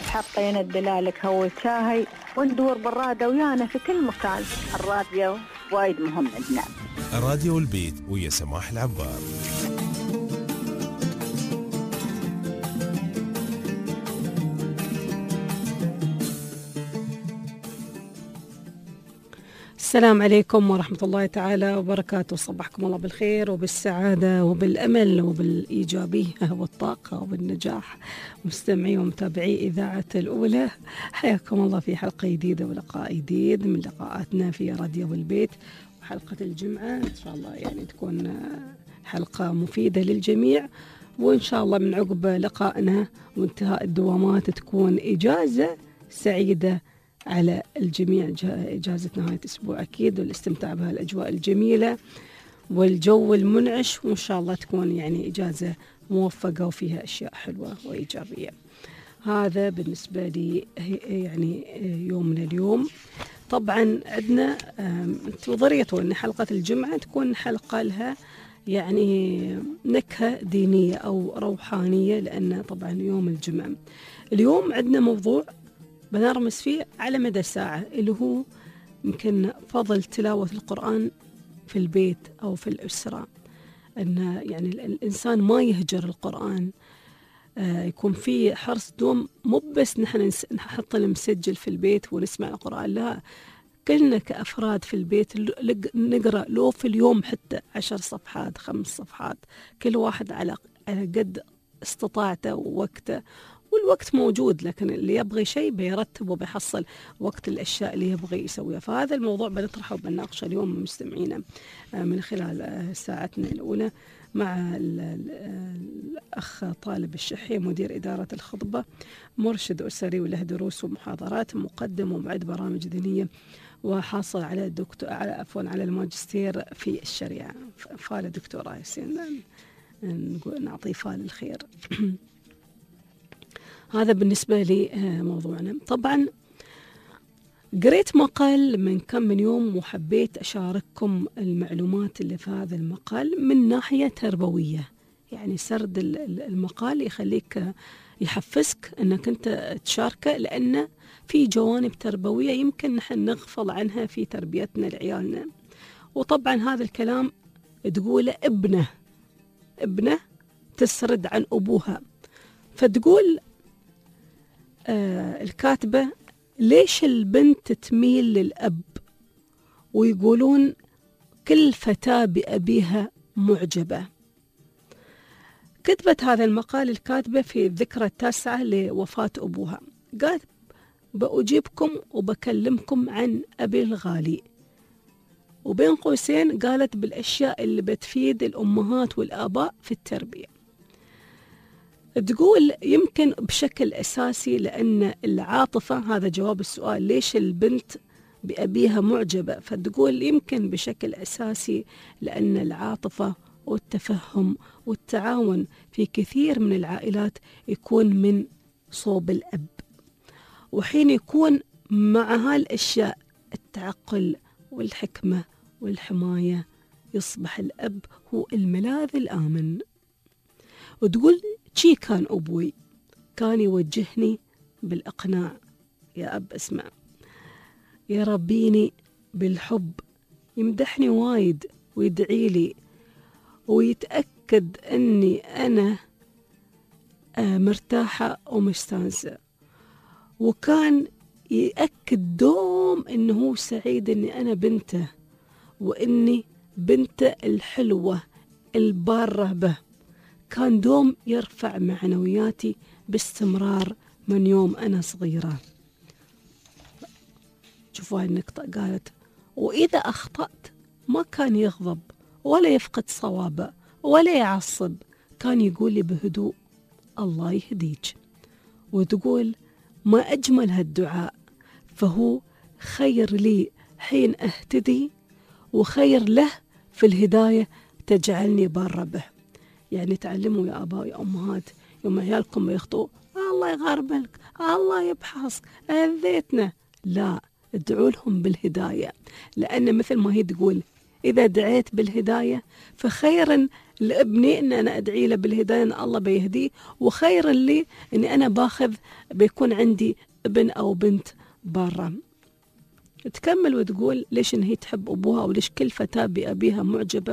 حطينا الدلالك هو شاهي وندور بالرادة ويانا في كل مكان. الراديو وايد مهم عندنا. راديو البيت ويا سماح العبار. السلام عليكم ورحمة الله تعالى وبركاته. صبحكم الله بالخير وبالسعادة وبالأمل وبالإيجابية والطاقة وبالنجاح. مستمعي ومتابعي إذاعة الأولى، حياكم الله في حلقة جديدة ولقاء جديد من لقاءاتنا في راديو البيت. وحلقة الجمعة إن شاء الله يعني تكون حلقة مفيدة للجميع، وإن شاء الله من عقب لقائنا وانتهاء الدوامات تكون إجازة سعيدة على الجميع، إجازة نهاية أسبوع أكيد، والاستمتاع بها الأجواء الجميلة والجو المنعش، وإن شاء الله تكون يعني إجازة موفقة وفيها أشياء حلوة وإيجابية. هذا بالنسبة لي يعني يومنا اليوم. طبعا عندنا وضريته أن حلقة الجمعة تكون حلقة لها يعني نكهة دينية أو روحانية، لأن طبعا يوم الجمعة. اليوم عندنا موضوع بنرمس فيه على مدى ساعة، اللي هو يمكن فضل تلاوة القرآن في البيت أو في الأسرة. أن يعني الإنسان ما يهجر القرآن، يكون في حرص دوم، مو بس نحن نحط المسجل في البيت ونسمع القرآن، لا، كلنا كأفراد في البيت نقرأ لو في اليوم حتى 10 صفحات 5 صفحات، كل واحد على قد استطاعته ووقته. والوقت موجود، لكن اللي يبغي شيء بيرتب وبيحصل وقت الأشياء اللي يبغي يسويها. فهذا الموضوع بنطرحه وبنناقشه اليوم مستمعينا من خلال ساعتنا الأولى مع الأخ طالب الشحي، مدير إدارة الخطبة، مرشد أسري وله دروس ومحاضرات، مقدم ومعد برامج دينية، وحاصل على على الماجستير في الشريعة. فال دكتوراه ياسين، نعطيه فال الخير. هذا بالنسبة لي موضوعنا. طبعا قريت مقال من يوم وحبيت أشارككم المعلومات اللي في هذا المقال من ناحية تربوية. يعني سرد المقال يخليك يحفزك أنك أنت تشاركه، لأن في جوانب تربوية يمكن نحن نغفل عنها في تربيتنا لعيالنا. وطبعا هذا الكلام تقوله ابنه تسرد عن أبوها. فتقول الكاتبة: ليش البنت تميل للأب؟ ويقولون كل فتاة بأبيها معجبة. كتبت هذا المقال الكاتبة في الذكرى 9 لوفاة أبوها. قالت: بأجيبكم وبكلمكم عن أبي الغالي، وبين قوسين قالت بالأشياء اللي بتفيد الأمهات والآباء في التربية. تقول يمكن بشكل أساسي لأن العاطفة، هذا جواب السؤال ليش البنت بأبيها معجبة. فتقول يمكن بشكل أساسي لأن العاطفة والتفهم والتعاون في كثير من العائلات يكون من صوب الأب، وحين يكون مع هالأشياء التعقل والحكمة والحماية يصبح الأب هو الملاذ الآمن. وتقول شي كان أبوي، كان يوجهني بالإقناع: يا أب اسمع، يربيني بالحب، يمدحني وايد ويدعي لي ويتأكد أني أنا مرتاحة ومستانسة، وكان يأكد دوم أنه هو سعيد أني أنا بنته، وأني بنته الحلوة البارة به. كان دوم يرفع معنوياتي باستمرار من يوم أنا صغيرة. شوفوا هاي النقطة، قالت: وإذا أخطأت ما كان يغضب ولا يفقد صوابه ولا يعصب، كان يقول لي بهدوء: الله يهديك. وتقول: ما أجمل هالدعاء، فهو خير لي حين أهتدي وخير له في الهداية تجعلني بار به. يعني تعلموا يا آباء يا أمهات يوم عيالكم يخطئوا: الله يغربلك، الله يبحثك، أذيتنا، لا، ادعوا لهم بالهداية. لأن مثل ما هي تقول إذا دعيت بالهداية فخيرا لابني أن أنا أدعي له بالهداية أن الله بيهديه، وخيرا لي أني أنا بيكون عندي ابن أو بنت برا. تكمل وتقول ليش إن هي تحب أبوها وليش كل فتاة بأبيها معجبة.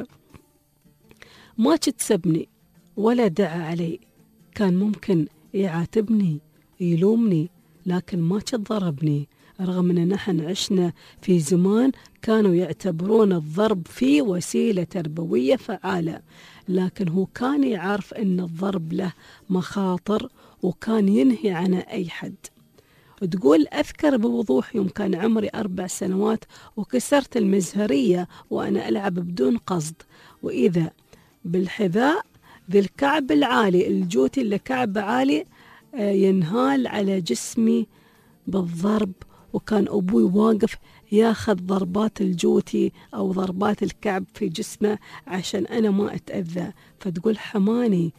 ما تسبني ولا دعا علي، كان ممكن يعاتبني يلومني لكن ما تضربني، رغم أن نحن عشنا في زمان كانوا يعتبرون الضرب فيه وسيلة تربوية فعالة، لكن هو كان يعرف أن الضرب له مخاطر وكان ينهي عن أي حد. تقول أذكر بوضوح يوم كان عمري 4 سنوات وكسرت المزهرية وأنا ألعب بدون قصد، وإذا بالحذاء ذي الكعب العالي الجوتي اللي كعب عالي ينهال على جسمي بالضرب، وكان أبوي واقف ياخذ ضربات الجوتي أو ضربات الكعب في جسمه عشان أنا ما أتأذى. فتقول حماني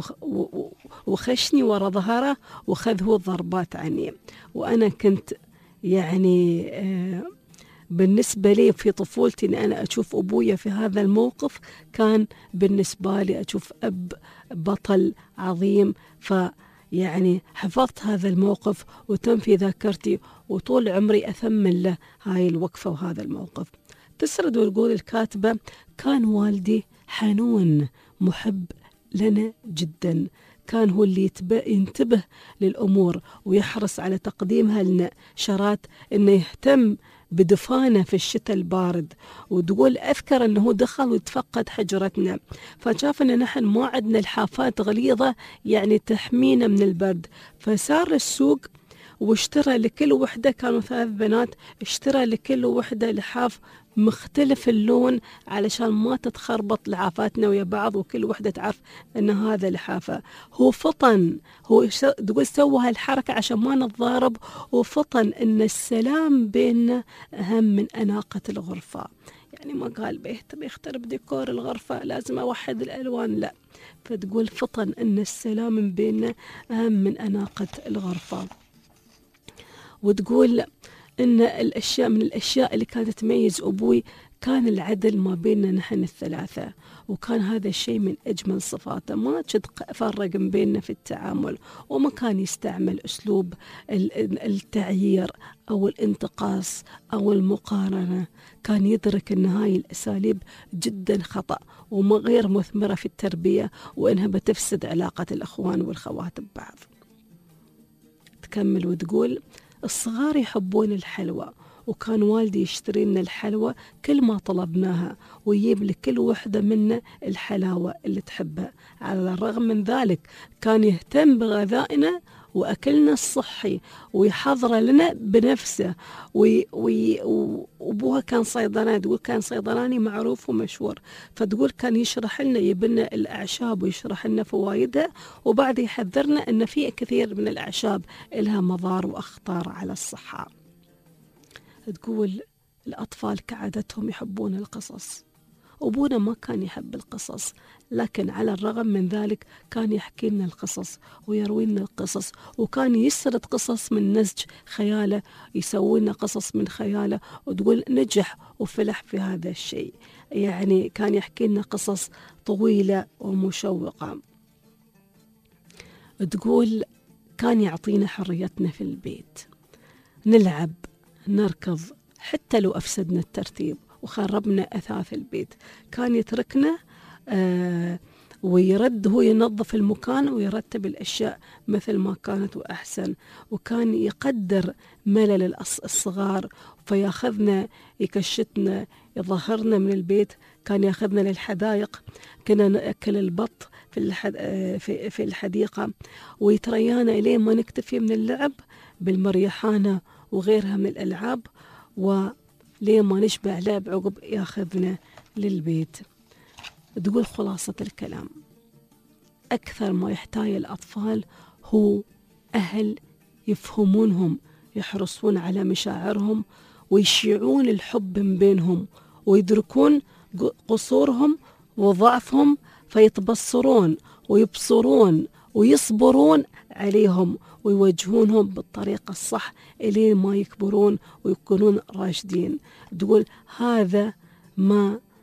وخشني ورا ظهره وخذ هو الضربات عني. وأنا كنت يعني بالنسبة لي في طفولتي أن أنا أشوف أبويا في هذا الموقف كان بالنسبة لي أشوف أب بطل عظيم، يعني حفظت هذا الموقف وتم في ذاكرتي وطول عمري أثمن له هاي الوقفة وهذا الموقف. تسرد وتقول الكاتبة كان والدي حنون محب لنا جدا، كان هو اللي ينتبه للأمور ويحرص على تقديمها لنا شرات إنه يهتم بدفانه في الشتاء البارد. وتقول أذكر أنه دخل وتفقد حجرتنا فشاف أن نحن ما عندنا الحافات غليظة يعني تحمينا من البرد، فسار السوق واشترى لكل وحدة، كانوا 3 بنات، اشترى لكل وحدة لحاف مختلف اللون علشان ما تتخربط لحافاتنا ويا بعض وكل وحدة تعرف أن هذا لحافة. هو فطن، هو تقول سوى هالحركة عشان ما نتضارب، وفطن أن السلام بيننا أهم من أناقة الغرفة. يعني ما قال بيخترب ديكور الغرفة لازم أوحد الألوان، لا، فتقول فطن أن السلام بيننا أهم من أناقة الغرفة. وتقول إن من الأشياء اللي كانت تميز أبوي كان العدل ما بيننا نحن ال3، وكان هذا الشيء من أجمل صفاته، ما فرق بيننا في التعامل، وما كان يستعمل أسلوب التعيير أو الانتقاص أو المقارنة. كان يدرك أن هاي الأساليب جدا خطأ وغير مثمرة في التربية وإنها بتفسد علاقة الأخوان والخوات ببعض. تكمل وتقول الصغار يحبون الحلوى، وكان والدي يشتري لنا الحلوى كل ما طلبناها ويجيب لكل وحدة منا الحلاوة اللي تحبها. على الرغم من ذلك كان يهتم بغذائنا وأكلنا الصحي ويحضر لنا بنفسه. وأبوها كان صيدلاني، تقول كان صيدلاني معروف ومشهور، فتقول كان يشرح لنا يبنى الأعشاب ويشرح لنا فوائدها، وبعد يحذرنا أن في كثير من الأعشاب لها مضار وأخطار على الصحة. تقول الأطفال كعادتهم يحبون القصص، أبونا ما كان يحب القصص، لكن على الرغم من ذلك كان يحكي لنا القصص ويروي لنا القصص، وكان يسرد قصص من نسج خياله، يسوي لنا قصص من خياله. وتقول نجح وفلح في هذا الشيء، يعني كان يحكي لنا قصص طويلة ومشوقة. تقول كان يعطينا حريتنا في البيت، نلعب نركض حتى لو أفسدنا الترتيب وخربنا أثاث البيت، كان يتركنا ويرد، هو ينظف المكان ويرتب الأشياء مثل ما كانت وأحسن. وكان يقدر ملل الصغار فياخذنا يكشتنا يظهرنا من البيت، كان ياخذنا للحدائق، كنا نأكل البط في الحديقة، ويتريانا إليه ما نكتفي من اللعب بالمريحانة وغيرها من الألعاب، وليه ما نشبع لعب عقب ياخذنا للبيت. تقول خلاصة الكلام أكثر ما يحتاج الأطفال هو أهل يفهمونهم، يحرصون على مشاعرهم ويشيعون الحب من بينهم ويدركون قصورهم وضعفهم، فيتبصرون ويبصرون ويصبرون عليهم ويوجهونهم بالطريقة الصح إلين ما يكبرون ويكونون راشدين. تقول هذا ما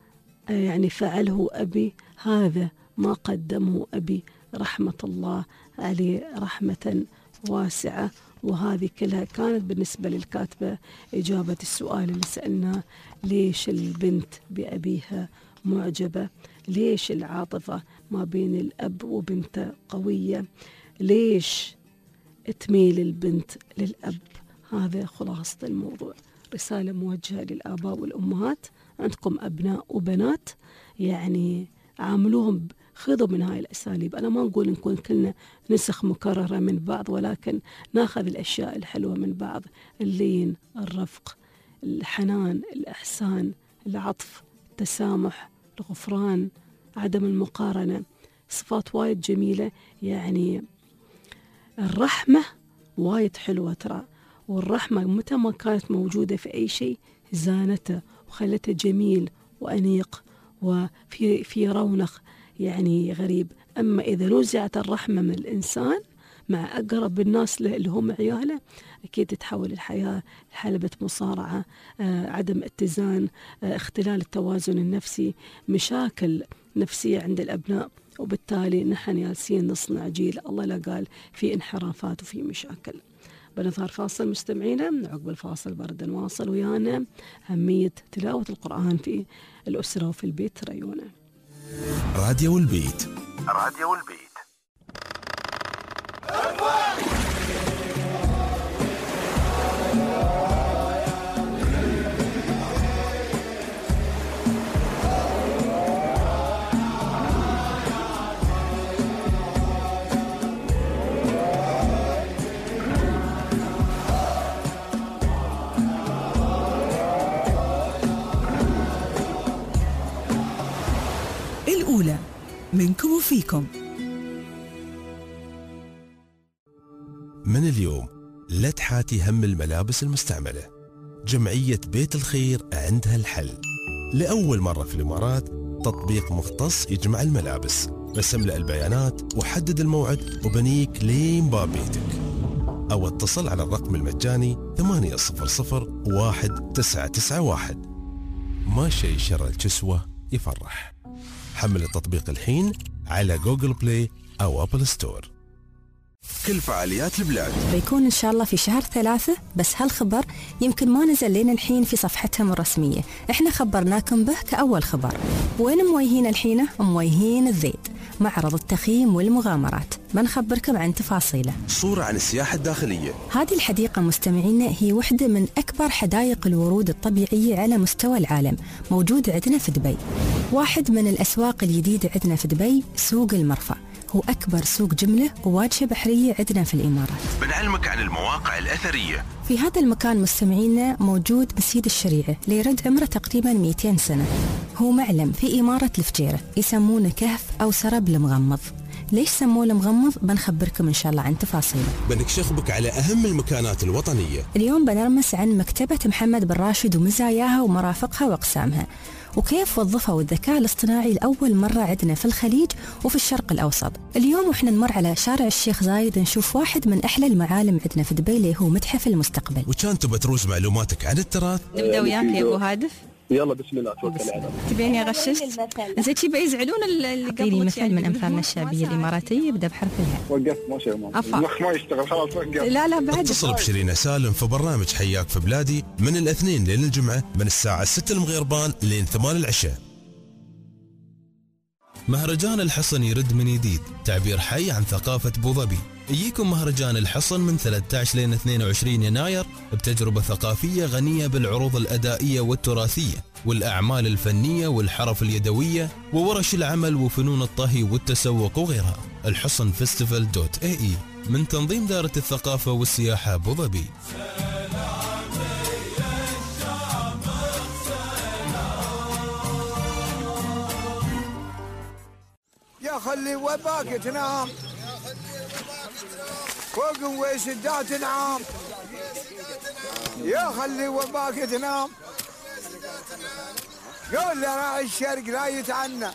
يعني فعله أبي هذا ما قدمه أبي، رحمة الله عليه رحمة واسعة. وهذه كلها كانت بالنسبة للكاتبة إجابة السؤال اللي سألناه: ليش البنت بأبيها معجبة؟ ليش العاطفة ما بين الأب وبنته قوية؟ ليش تميل البنت للأب؟ هذا خلاصة الموضوع. رسالة موجهة للآباء والأمهات، عندكم أبناء وبنات، يعني عاملوهم، خذوا من هاي الأساليب. أنا ما نقول نكون كلنا نسخ مكررة من بعض، ولكن ناخذ الأشياء الحلوة من بعض: اللين، الرفق، الحنان، الإحسان، العطف، التسامح، الغفران، عدم المقارنة. صفات وايد جميلة. يعني الرحمة وايد حلوة ترى، والرحمة متى ما كانت موجودة في أي شيء زانته وخلته جميل وأنيق وفي رونق يعني غريب. أما إذا نزعت الرحمة من الإنسان مع أقرب الناس له اللي هم عياله، أكيد تتحول الحياة لحلبة مصارعة، عدم اتزان، اختلال التوازن النفسي، مشاكل نفسية عند الأبناء. وبالتالي نحن جالسين نصنع جيل الله لا قال في انحرافات وفي مشاكل. بنظهر فاصل مستمعينا، عقب الفاصل برد نواصل ويانا أهمية تلاوة القرآن في الأسرة وفي البيت. ريونا راديو البيت. راديو البيت. الأولى منكم وفيكم. من اليوم لا تحاتي هم الملابس المستعملة. جمعية بيت الخير عندها الحل. لأول مرة في الإمارات تطبيق مختص يجمع الملابس. بس املأ البيانات وحدد الموعد وبنيك لين باب بيتك، أو اتصل على الرقم المجاني 800-1991. ما شيء شر الكسوة يفرح. حمل التطبيق الحين على جوجل بلاي أو أبل ستور. كل فعاليات البلاد بيكون إن شاء الله في شهر 3، بس هالخبر يمكن ما نزل لنا الحين في صفحتهم الرسمية. إحنا خبرناكم به كأول خبر. وين مويهين الحين؟ مويهين الزيد، معرض التخييم والمغامرات. بنخبركم عن تفاصيله. صورة عن السياحة الداخلية. هذه الحديقة مستمعينا هي واحدة من أكبر حدائق الورود الطبيعية على مستوى العالم، موجود عندنا في دبي. واحد من الأسواق الجديدة عندنا في دبي سوق المرفأ، هو أكبر سوق جملة وواجهة بحرية عندنا في الإمارات. بنعلمك عن المواقع الأثرية. في هذا المكان مستمعينا موجود مسجد الشريعة اللي يرد عمره تقريبا 200 سنة. هو معلم في إمارة الفجيرة، يسمونه كهف أو سرب المغمض. ليش سموه المغمض؟ بنخبركم إن شاء الله عن تفاصيله. بنكشف بك على أهم المكانات الوطنية. اليوم بنرمس عن مكتبة محمد بن راشد ومزاياها ومرافقها وأقسامها، وكيف وظفوا الذكاء الاصطناعي لأول مرة عندنا في الخليج وفي الشرق الأوسط. اليوم وإحنا نمر على شارع الشيخ زايد نشوف واحد من أحلى المعالم عندنا في دبي اللي هو متحف المستقبل. وكان تبى تروز معلوماتك عن التراث؟ نبدأ وياك يا أبو هادف. يلا بسم الله توكل على الله. تبيني غششت؟ زين شي بيزعلون اللي قبل مثل من أمثالنا الشعبية الإماراتية يبدأ بحرف الهاء. وقفت ما شاء الله. المخ ما يشتغل خلاص وقف. لا بعد. اتصل بشيرين سالم في برنامج حياك في بلادي من الاثنين لين الجمعة من الساعة 6 المغربان لين 8 العشاء. مهرجان الحصن يرد من جديد، تعبير حي عن ثقافة بوظبي. يجيكم مهرجان الحصن من 13 لين 22 يناير بتجربة ثقافية غنية بالعروض الأدائية والتراثية والأعمال الفنية والحرف اليدوية وورش العمل وفنون الطهي والتسوق وغيرها. الحصن فيستيفال .ae من تنظيم دائرة الثقافة والسياحة بوظبي. يا خلي وباك تنام فوق وسدات نعام، يا خلي وباك تنام. قول لراعي الشرق لا يتعنى،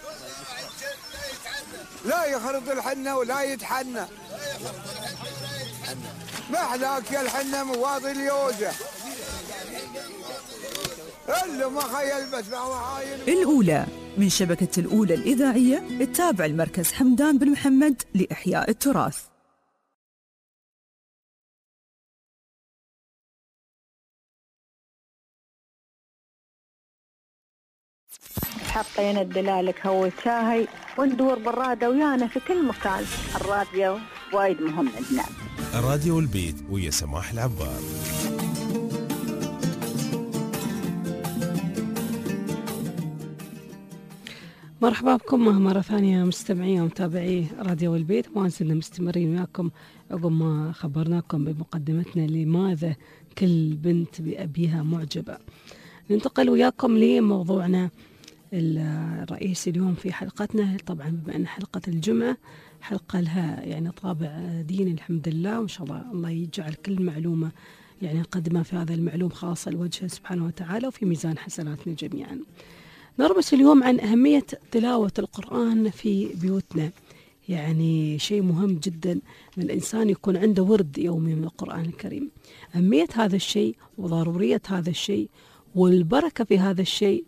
لا يخرط الحنة ولا يتحنى. محلاك يا الحنة مواضي اليوزة، اللي ما خيل بس معاين. الأولى من شبكة الأولى الإذاعية التابع المركز حمدان بن محمد لإحياء التراث. حطينا الدلالك هو شاهي وندور بالرادة ويانا في كل مكان. الراديو وايد مهم عندنا. الراديو والبيت ويا سماح العبار. مرحبا بكم مرة ثانية مستمعي ومتابعي راديو والبيت. ما زلنا مستمرين وياكم عقب ما خبرناكم بمقدمتنا لماذا كل بنت بأبيها معجبة. ننتقل وياكم لموضوعنا الرئيسي اليوم في حلقتنا. طبعا بما أن حلقة الجمعة حلقة لها يعني طابع ديني الحمد لله، وإن شاء الله يجعل كل معلومة يعني نقدمها في هذا المعلوم خاصة لوجهه سبحانه وتعالى وفي ميزان حسناتنا جميعا. نربس اليوم عن أهمية تلاوة القرآن في بيوتنا. يعني شيء مهم جدا من الإنسان يكون عنده ورد يومي من القرآن الكريم. أهمية هذا الشيء وضرورية هذا الشيء والبركة في هذا الشيء،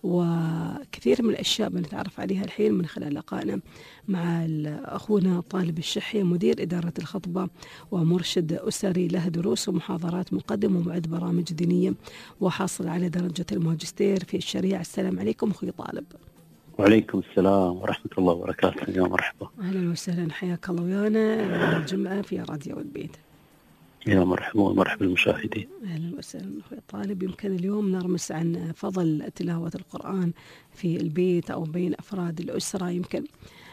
وكثير من الأشياء بنتعرف عليها الحين من خلال لقائنا مع أخونا طالب الشحي مدير إدارة الخطبة ومرشد أسري له دروس ومحاضرات، مقدم ومعد برامج دينية وحاصل على درجة الماجستير في الشريعة. السلام عليكم أخوي طالب. وعليكم السلام ورحمة الله وبركاته. يا مرحبا. أهلا وسهلا، حياك الله ويانا الجمعة في راديو والبيت. يا مرحبا ومرحبا المشاهدين. أهلا وسهلا أخوي طالب. يمكن اليوم نرمس عن فضل تلاوة القرآن في البيت أو بين أفراد الأسرة. يمكن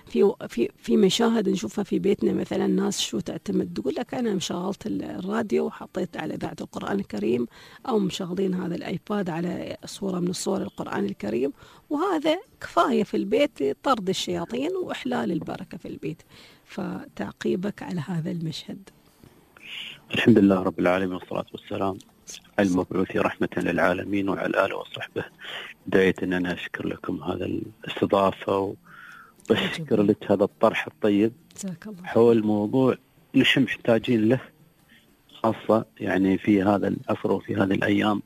في مشاهد نشوفها في بيتنا، مثلا ناس شو تعتمد تقول لك أنا مشغلت الراديو وحطيت على إذاعة القرآن الكريم، أو مشغلين هذا الآيباد على صورة من صور القرآن الكريم، وهذا كفاية في البيت لطرد الشياطين وإحلال البركة في البيت. فتعقيبك على هذا المشهد. الحمد لله رب العالمين والصلاة والسلام على المبعوث رحمة للعالمين وعلى آله وصحبه. بداية أن أنا أشكر لكم هذا الاستضافة وأشكر لك هذا الطرح الطيب حول موضوع نحن محتاجين له، خاصة يعني في هذا العصر وفي هذه الأيام،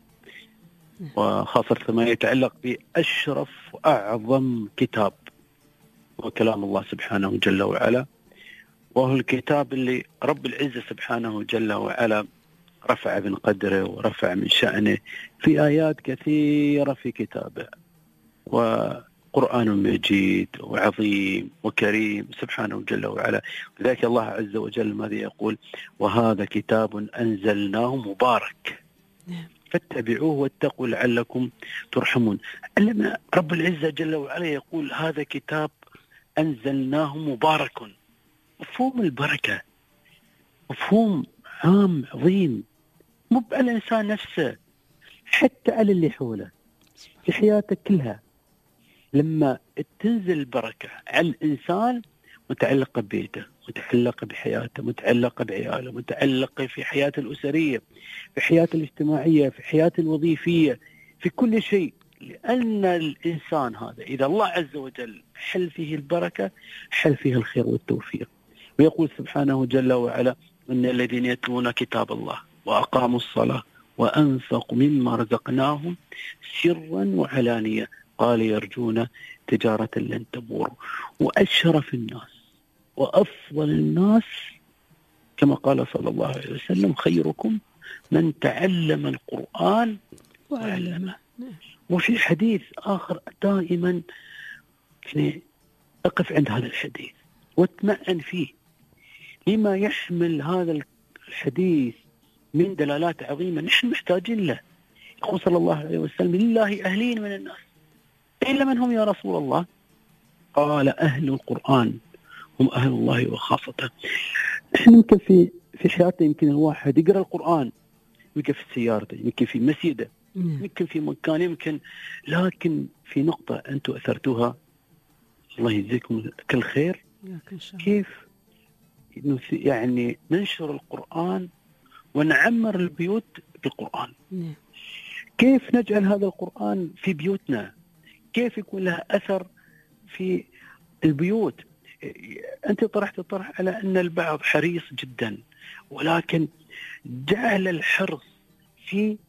وخاصة ما يتعلق بأشرف وأعظم كتاب وكلام الله سبحانه جل وعلا، وهو الكتاب اللي رب العزة سبحانه جل وعلا رفع من قدره ورفع من شأنه في آيات كثيرة في كتابه، وقرآن مجيد وعظيم وكريم سبحانه جل وعلا. لذلك الله عز وجل ماذا يقول؟ وهذا كتاب أنزلناه مبارك فاتبعوه واتقوا لعلكم ترحمون. لما رب العزة جل وعلا يقول هذا كتاب أنزلناه مبارك، مفهوم البركة مفهوم عام عظيم، مو على الإنسان نفسه، حتى على اللي حوله في حياته كلها. لما تنزل البركة على الإنسان متعلقة ببيته، متعلقة بحياته، متعلقة بعياله، متعلقة في حياته الأسرية، في حياته الاجتماعية، في حياته الوظيفية، في كل شيء. لأن الإنسان هذا إذا الله عز وجل حل فيه البركة حل فيه الخير والتوفيق. ويقول سبحانه جل وعلا إن الذين يتلون كتاب الله وأقاموا الصلاة وأنفقوا مما رزقناهم سرا وعلانية قال يرجون تجارة لن تبور. وأشرف الناس وأفضل الناس كما قال صلى الله عليه وسلم خيركم من تعلم القرآن وعلمه. وفي حديث آخر دائما يعني أقف عند هذا الحديث واتمعن فيه لما يحمل هذا الحديث من دلالات عظيمة نحن محتاجين له. يقول صلى الله عليه وسلم لله أهلين من الناس إلا من هم يا رسول الله؟ قال أهل القرآن هم أهل الله وخاصته. نحن يمكن في حياتنا يمكن الواحد يقرأ القرآن يمكن في سيارته، يمكن في مسجده، يمكن في مكان، يمكن، لكن في نقطة أنتم أثرتوها الله يجزيكم كل خير، كيف يعني ننشر القرآن ونعمر البيوت بالقرآن. كيف نجعل هذا القرآن في بيوتنا، كيف يكون له أثر في البيوت. أنت طرحت الطرح على أن البعض حريص جدا، ولكن جعل الحرص في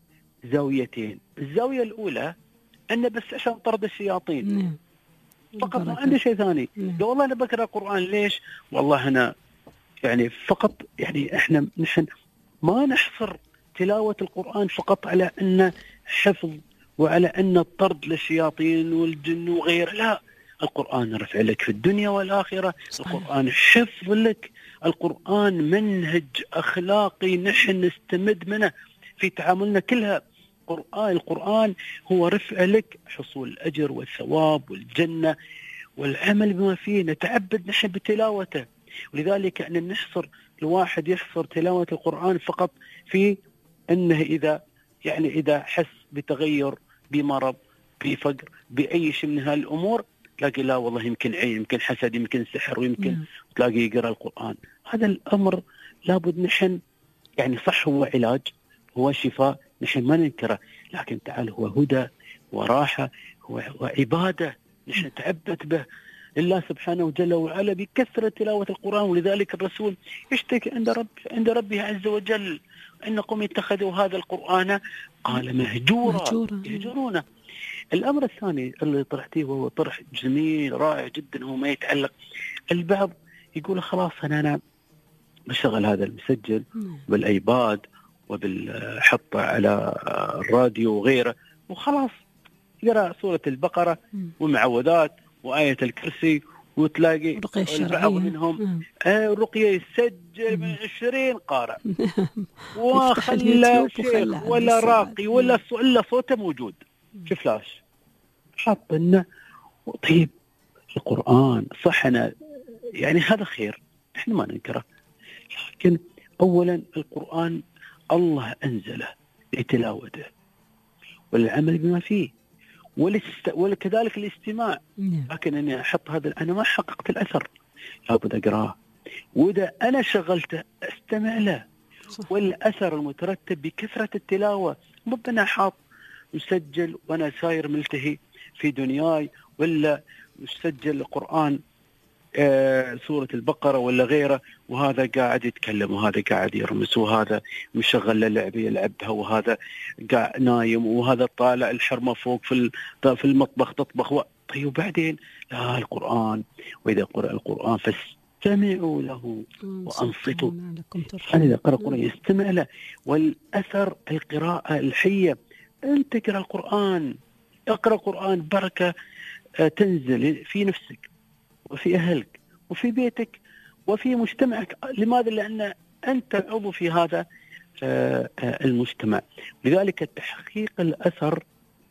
زاويتين. الزاوية الأولى أنه بس عشان طرد الشياطين فقط، ما عنده شيء ثاني. لو والله أنا بقرأ القرآن ليش؟ والله أنا يعني فقط يعني نحن ما نحصر تلاوة القرآن فقط على أنه حفظ وعلى أنه طرد للشياطين والجن وغيره، لا، القرآن رفع لك في الدنيا والآخرة، القرآن حفظ لك، القرآن منهج أخلاقي نحن نستمد منه في تعاملنا كلها. القرآن هو رفع لك حصول الأجر والثواب والجنة والعمل بما فيه، نتعبد نحن بتلاوته. ولذلك أن نحصر الواحد يحصر تلاوة القرآن فقط في أنه إذا حس بتغير، بمرض، بفقر، بأي شيء من هالأمور، تلاقي لا والله يمكن عين، يمكن حسد، يمكن سحر، ويمكن تلاقي يقرأ القرآن. هذا الأمر لابد نحن يعني صح هو علاج، هو شفاء، نحن ما ننكره، لكن تعال هو هدى وراحة، هو عبادة نحن نتعبد به لله سبحانه وجل وعلا بكثرة تلاوة القرآن. ولذلك الرسول يشتكي عند ربه عز وجل أنكم اتخذوا هذا القرآن قال مهجورا يهجرونه. الأمر الثاني اللي طرحتيه وهو طرح جميل رائع جدا، هو ما يتعلق، البعض يقول خلاص أنا بشغل هذا المسجل بالأيباد وبالحطة على الراديو وغيره وخلاص يقرأ سورة البقرة ومعوذات وآية الكرسي، وتلاقي البعض منهم رقية يسجل من 20 قارئ وخلى شيخ ولا راقي ولا صوته موجود في فلاش حط لنا. طيب القرآن صح أنا يعني هذا خير احنا ما ننكره، لكن أولا القرآن الله أنزله لتلاوته والعمل بما فيه وكذلك الاستماع. لكن أني أحط هذا أنا ما حققت الأثر، لابد أقراه، وإذا أنا شغلته أستمع له. والأثر المترتب بكثرة التلاوة، مو أنا حاط مسجل وأنا ساير ملتهي في دنياي، ولا مسجل القرآن سورة البقرة ولا غيره، وهذا قاعد يتكلم وهذا قاعد يرمس وهذا مشغل للعبة يلعبها وهذا قاعد نايم وهذا طالع الحرمة فوق في المطبخ تطبخ طيب وبعدين لا القرآن، وإذا قرأ القرآن فاستمعوا له وأنصتوا. أنا إذا قرأ القرآن يستمع له، والأثر القراءة الحية. أنت تقرأ القرآن، اقرأ القرآن بركة تنزل في نفسك وفي أهلك وفي بيتك وفي مجتمعك. لماذا؟ لأن أنت عضو في هذا المجتمع. لذلك تحقيق الأثر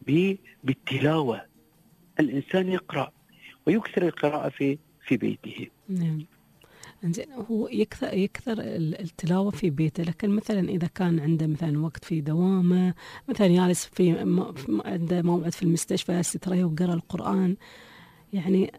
بالتلاوة، الإنسان يقرأ ويكثر القراءة في بيته. نعم. هو يكثر التلاوة في بيته، لكن مثلا إذا كان عنده مثلا وقت في دوامه، مثلا جالس عنده موعد في المستشفى يستريح وقرأ القرآن، يعني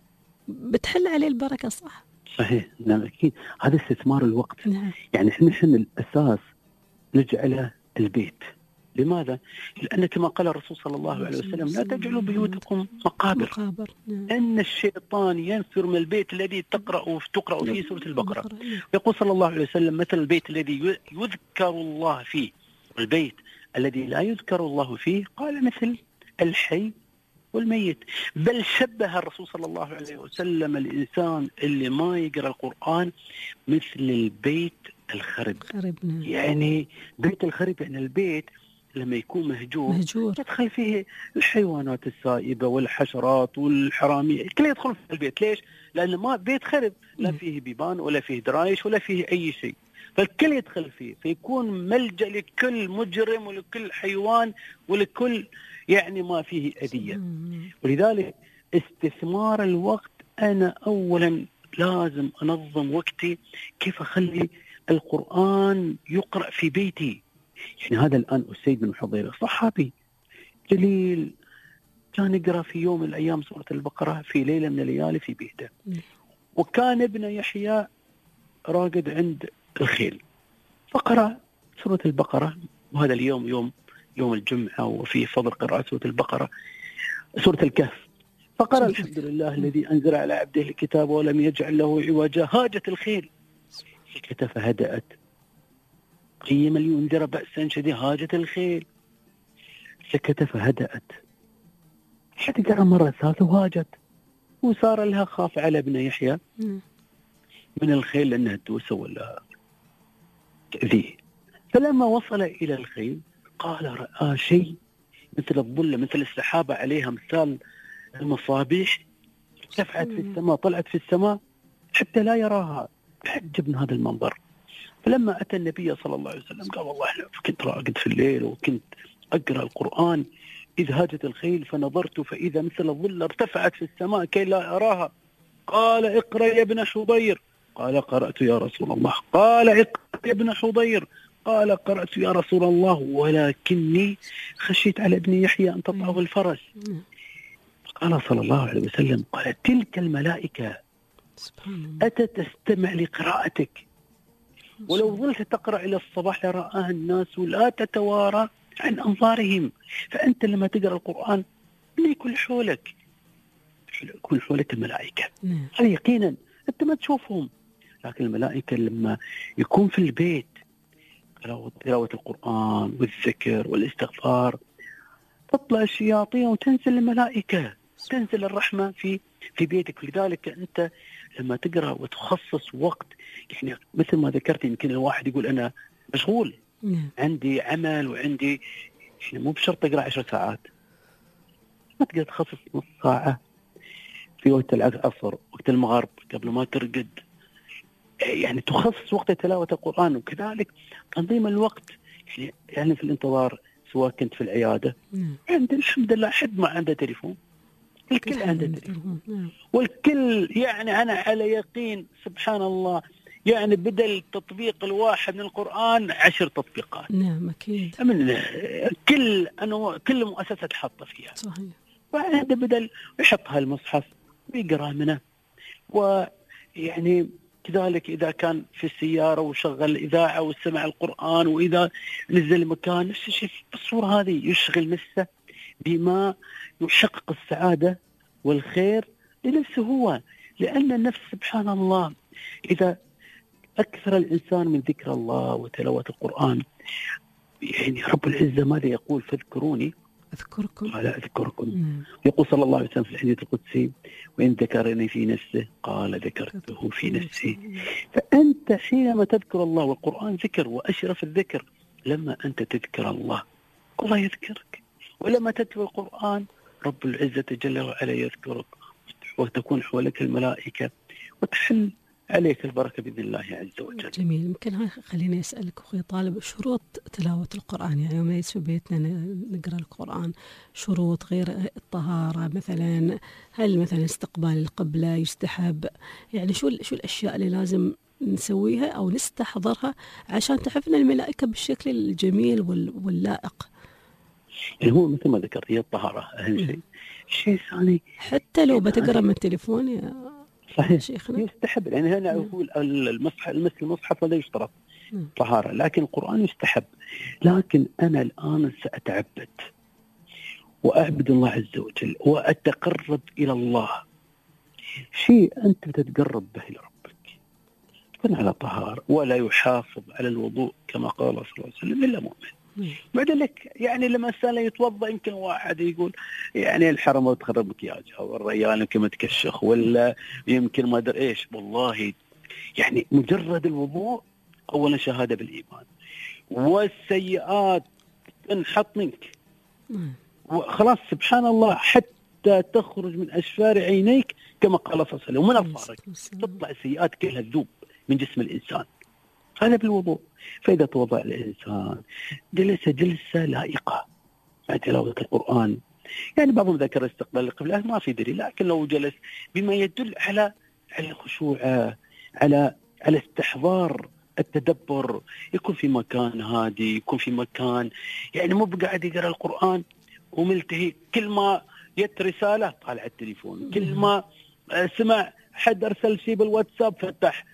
بتحل عليه البركة. صح؟ صحيح، نعم أكيد، هذا استثمار الوقت. نعم. يعني نحن الأساس نجعله البيت. لماذا؟ لأن كما قال الرسول صلى الله عليه وسلم لا تجعلوا بيوتكم مقابر. نعم. أن الشيطان ينفر من البيت الذي تقرأ فيه سورة البقرة. يقول صلى الله عليه وسلم مثل البيت الذي يذكر الله فيه والبيت الذي لا يذكر الله فيه، قال مثل الحي والميت. بل شبه الرسول صلى الله عليه وسلم الإنسان اللي ما يقرأ القرآن مثل البيت الخرب. يعني بيت الخرب يعني البيت لما يكون مهجور يدخل فيه الحيوانات السائبة والحشرات والحرامية، كله يدخل في البيت. ليش؟ لأنه ما بيت خرب، لا فيه بيبان ولا فيه درايش ولا فيه أي شيء، فالكل يدخل فيه، فيكون ملجأ لكل مجرم ولكل حيوان ولكل يعني ما فيه أذية. ولذلك استثمار الوقت، أنا أولا لازم أنظم وقتي كيف أخلي القرآن يقرأ في بيتي. يعني هذا الآن أسيد بن حضير صحابي جليل كان يقرأ في يوم من الأيام سورة البقرة في ليلة من الليالي في بيته، وكان ابن يحيى راقد عند الخيل فقرأ سورة البقرة. وهذا اليوم يوم الجمعة وفي فضل قراءة سورة البقرة، سورة الكهف. فقرأ الحمد لله الذي أنزل على عبده الكتاب ولم يجعل له عوجا. هاجت الخيل سكت فهدأت، قيم لينذر بأسا شديدا. هاجت الخيل سكت فهدأت، حتى قرأ مرة ثالثة وهاجت، وصار لها خاف على ابن يحيى من الخيل لأنها تدوسه ولا تأذيه. فلما وصل إلى الخيل قال رأى شيء مثل الظلة، مثل السحابة عليها مثال المصابيح، ارتفعت في السماء، طلعت في السماء حتى لا يراها، تعجب من هذا المنظر. فلما أتى النبي صلى الله عليه وسلم قال والله كنت راقد في الليل وكنت أقرأ القرآن إذ هاجت الخيل فنظرت فإذا مثل الظلة ارتفعت في السماء كي لا أراها. قال اقرأ يا ابن حضير. قال قرأت يا رسول الله. قال اقرأ يا ابن حضير. قال قرأت يا رسول الله ولكني خشيت على ابن يحيى أن تطعه الفرس. قال صلى الله عليه وسلم قال تلك الملائكة أتت تستمع لقراءتك، ولو ظلت تقرأ إلى الصباح لرآها الناس لا تتوارى عن أنظارهم. فأنت لما تقرأ القرآن من يكون حولك، يكون حولك الملائكة. هذا يقينا أنت ما تشوفهم، لكن الملائكة لما يكون في البيت تلاوة القرآن والذكر والاستغفار تطلع الشياطين وتنزل الملائكة، تنزل الرحمة في بيتك. لذلك أنت لما تقرأ وتخصص وقت، يعني مثل ما ذكرت يمكن الواحد يقول أنا مشغول عندي عمل وعندي، يعني مو بشرط تقرأ 10 ساعات، ما تقدر تخصص نص ساعة في وقت العصر، وقت المغرب قبل ما ترقد، يعني تخصص وقت تلاوة القرآن. وكذلك تنظيم الوقت، يعني في الانتظار سواء كنت في العيادة عند الحمد لله حد ما عنده تليفون، الكل عنده تليفون، والكل يعني أنا على يقين سبحان الله يعني بدل تطبيق الواحد من القرآن 10 تطبيقات. نعم أكيد. من كل مؤسسة تحط فيها. صحيح. وعنده بدل يحطها المصحف ويقرأ منه. ويعني كذلك إذا كان في السيارة وشغل الإذاعة وسمع القرآن، وإذا نزل مكان نفس الشيء بالصورة هذه، يشغل نفسه بما يحقق السعادة والخير لنفسه هو. لأن النفس سبحان الله إذا أكثر الإنسان من ذكر الله وتلاوة القرآن، يعني رب العزة ماذا يقول؟ فاذكروني أذكركم. قال أذكركم. يقول صلى الله عليه وسلم في الحديث القدسي وإن ذكرني في نفسه قال ذكرته في نفسي. فأنت حينما تذكر الله، والقرآن ذكر وأشرف الذكر، لما أنت تذكر الله الله يذكرك، ولما تتلو القرآن رب العزة جل وعلا يذكرك، وتكون حولك الملائكة وتحل عليك البركة بإذن الله عز وجل. جميل. يمكن خليني أسألك أخوي طالب، شروط تلاوة القرآن، يعني يوم يجلس في بيتنا نقرأ القرآن، شروط غير الطهارة مثلا، هل مثلا استقبال القبلة يستحب؟ يعني شو الأشياء اللي لازم نسويها أو نستحضرها عشان تحفنا الملائكة بالشكل الجميل واللائق؟ يعني هو مثل ما ذكرت هي الطهارة أهم شيء. الشيء الثاني حتى لو بتقرأ من التليفون يا صحيح يستحب، يعني هنا هو المصحف لا يشترط طهارة، لكن القرآن يستحب. لكن أنا الآن سأتعبد وأعبد الله عز وجل وأتقرب إلى الله، شيء أنت تتقرب به لربك، تكون على طهارة ولا يحافظ على الوضوء كما قال صلى الله عليه وسلم إلا مؤمن. بعد لك يعني لما الإنسان يتوضأ يمكن واحد يقول يعني الحرم وتخرب مكياجها، والرجال يمكن متكشخ، ولا يمكن ما أدري إيش. والله يعني مجرد الوضوء أولا شهادة بالإيمان، والسيئات تنحط منك وخلاص سبحان الله حتى تخرج من أشفار عينيك كما قال صلى الله عليه وسلم، ومن أظفارك تطلع السيئات كلها الذوب من جسم الإنسان. هذا بالوضوء. فإذا توضأ الإنسان جلس جلسة لائقة مع تلاوة القرآن، يعني بعضهم ذكر استقبال القبلة ما في دليل، لكن لو جلس بما يدل على خشوعه، على استحضار التدبر، يكون في مكان هادي، يكون في مكان يعني مو بقاعد يقرأ القرآن وملتهي، كل ما يت رسالة طالع التليفون، كل ما سمع حد أرسل شيء بالواتساب فتح.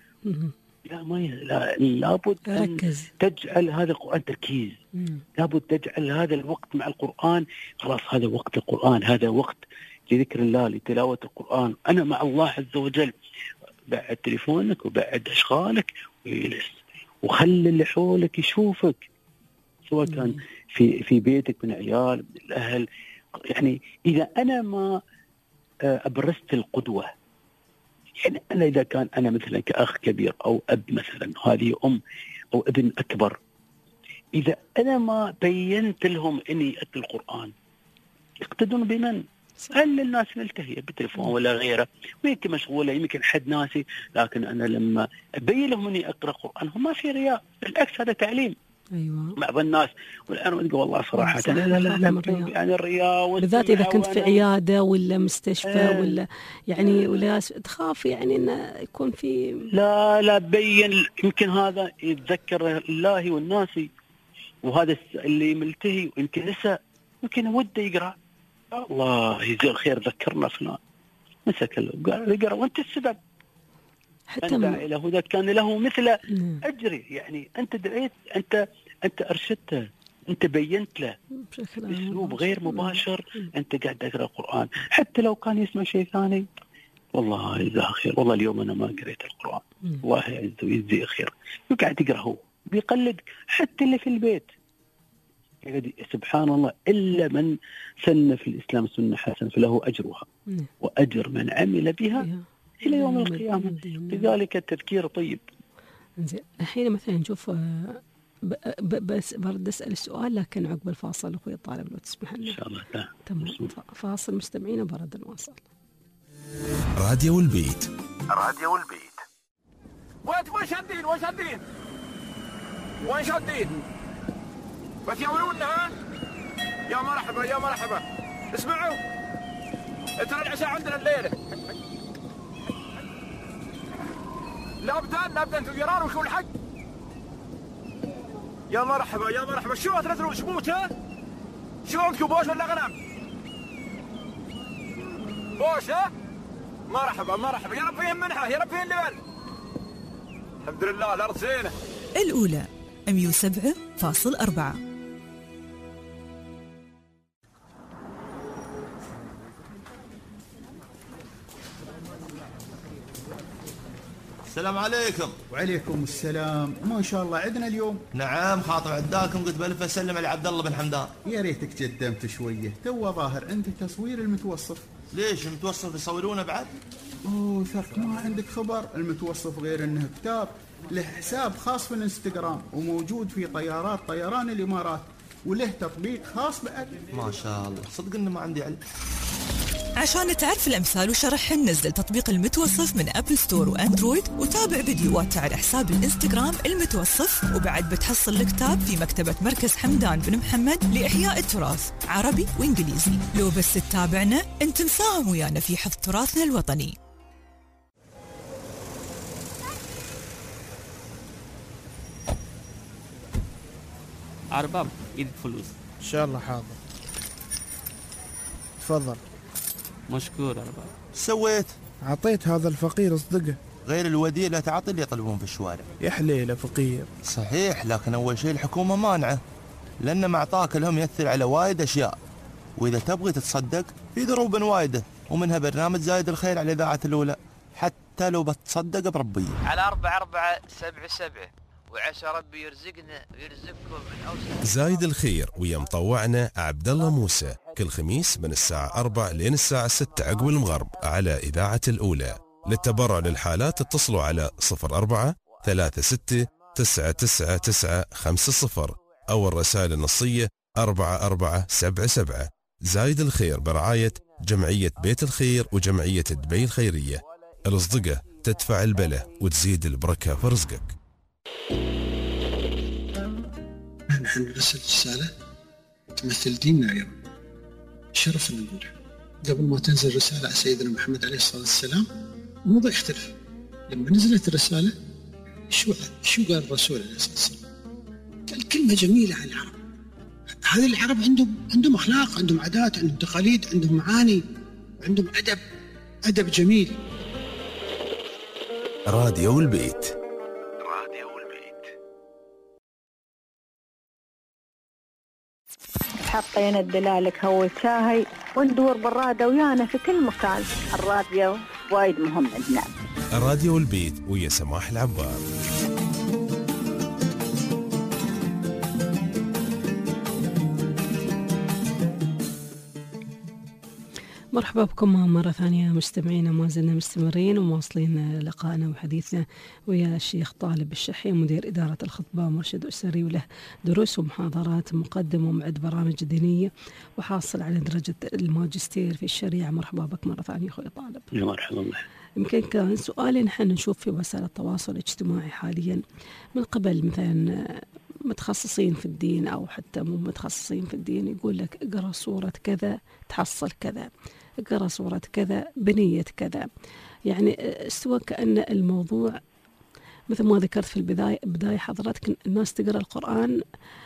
لابد أن تجعل هذا القرآن تركيز، لابد تجعل هذا الوقت مع القرآن، خلاص هذا وقت القرآن، هذا وقت لذكر الله لتلاوة القرآن، أنا مع الله عز وجل. بعد تليفونك وبعد أشغالك ويجلس، وخلي اللي حولك يشوفك، سواء كان في بيتك من عيال من الأهل. يعني إذا أنا ما أبرزت القدوة، يعني أنا إذا كان أنا مثلا كأخ كبير أو أب مثلا، هذه أم أو ابن أكبر، إذا أنا ما بينت لهم إني أتل القرآن يقتدون بمن؟ هل الناس ملتهية بالتليفون ولا غيره، ويمكن مشغولة، يمكن حد ناسي، لكن أنا لما أبين لهم إني أقرأ قرآن هم ما في رياء، بالعكس هذا تعليم. أيوة. بعض الناس والآن أقول والله صراحة لا يعني الرياء، بالذات إذا كنت في عيادة ولا مستشفى ولا يعني ولا تخاف يعني إنه يكون في لا بين. يمكن هذا يتذكر الله والناس، وهذا اللي ملتهي ويمكن لسه يمكن وده يقرأ، الله يجزيه الخير ذكرنا فلان مسك يقرأ وأنت السبب. حتى من دعا إلى هدى كان له مثل أجري. يعني أنت دعيت، أنت أرشدته، أنت بينت له بأسلوب غير مباشر، أنت قاعد تقرأ القرآن. حتى لو كان يسمع شيء ثاني والله يجزاه خير، والله اليوم أنا ما قريت القرآن، الله يجزيه خير، وقاعد يقرأ هو بيقلد. حتى اللي في البيت سبحان الله، إلا من سن في الإسلام سنة حسنة فله أجرها وأجر من عمل بها إلى يوم القيامة. لذلك التذكير طيب. الحين مثلا نشوف بس برد أسأل السؤال لكن عقب الفاصل أخوي الطالب لو تسمح لنا. إن شاء الله. تمام. فاصل مستمعين برد نواصل. راديو البيت. وين شادين بتيولونها. يا مرحبا اسمعوا، ترى العشاء عندنا الليلة. لا ابدا تجيران وشو الحق. يا مرحبا شو تنزلون شبوت؟ ها شو عندكم بوش ولا غنم؟ بوش ها؟ مرحبا يا رب يمنها، يا رب اللبن. الحمد لله الأرض زينة. الأولى 107.4. السلام عليكم. وعليكم السلام. ما شاء الله عندنا اليوم. نعم خاطر عداكم، قلت بلف اسلم على عبد الله بن حمدان. يا ريتك قدمت شويه، تو ظاهر عندك تصوير المتوصف. ليش المتوصف يصورونه بعد؟ اوه ثق، ما عندك خبر؟ المتوصف غير انه كتاب له حساب خاص في الانستغرام وموجود في طيران الامارات، وله تطبيق خاص بعد. ما شاء الله، صدق انه ما عندي علم. عشان تعرف الأمثال وشرحهن نزل تطبيق المتوصف من أبل ستور وأندرويد، وتابع فيديوهات على حساب الإنستغرام المتوصف. وبعد بتحصل الكتاب في مكتبة مركز حمدان بن محمد لإحياء التراث عربي وإنجليزي. لو بس تتابعنا انت مساهم ويانا في حفظ تراثنا الوطني. أرباب إيدك فلوس. إن شاء الله حاضر. تفضل. مشكور أرباب. سويت؟ عطيت هذا الفقير اصدقه. غير الوديع لا تعطي اللي يطلبون في الشوارع. يا حليله فقير. صحيح، لكن أول شيء الحكومة مانعة، لأن ما أعطاك لهم يأثر على وايد أشياء. وإذا تبغي تتصدق في ضروب وايدة، ومنها برنامج زايد الخير على إذاعة الأولى، حتى لو بتصدق بربي. على 4477 وعسى ربي يرزقنا ويرزقكم من أوسع. زايد الخير ويا مطوعنا عبد الله موسى كل خميس من الساعة 4 لين الساعة 6 عقب المغرب على إذاعة الأولى. للتبرع للحالات اتصلوا على 04 36 999 50 أو الرسائل النصية 4477. زايد الخير برعاية جمعية بيت الخير وجمعية دبي الخيرية. الأصدقة تدفع البلة وتزيد البركة في رزقك. نحن نرسل رسالة تمثل ديننا أيضا، شرف أن نقولها. قبل ما تنزل رسالة على سيدنا محمد عليه الصلاة والسلام الموضوع يختلف. لما نزلت الرسالة شو قال الرسول عليه الصلاة والسلام؟ قال كلمة جميلة عن العرب. هذه العرب عندهم أخلاق، عندهم عادات، عندهم تقاليد، عندهم معاني، عندهم أدب جميل. راديو البيت. حطينا الدلالك هو شاهي وندور بالرادة ويانا في كل مكان. الراديو وايد مهم عندنا. راديو البيت ويا سماح العبار. مرحبا بكم مرة ثانية مستمعينا، ما زلنا مستمرين ومواصلين لقائنا وحديثنا ويا الشيخ طالب الشحي، مدير إدارة الخطبة مرشد أسري، وله دروس ومحاضرات، مقدم ومعد برامج دينية، وحاصل على درجة الماجستير في الشريعة. مرحبا بك مرة ثانية أخوي طالب. مرحبا. يمكن كان سؤالي، نحن نشوف في وسائل التواصل الاجتماعي حاليا من قبل مثلا متخصصين في الدين أو حتى مو متخصصين في الدين، يقول لك اقرأ سورة كذا تحصل كذا، اقرأ سورة كذا بنية كذا. يعني استوى كأن الموضوع مثل ما ذكرت في البداية حضرتك، الناس تقرأ القرآن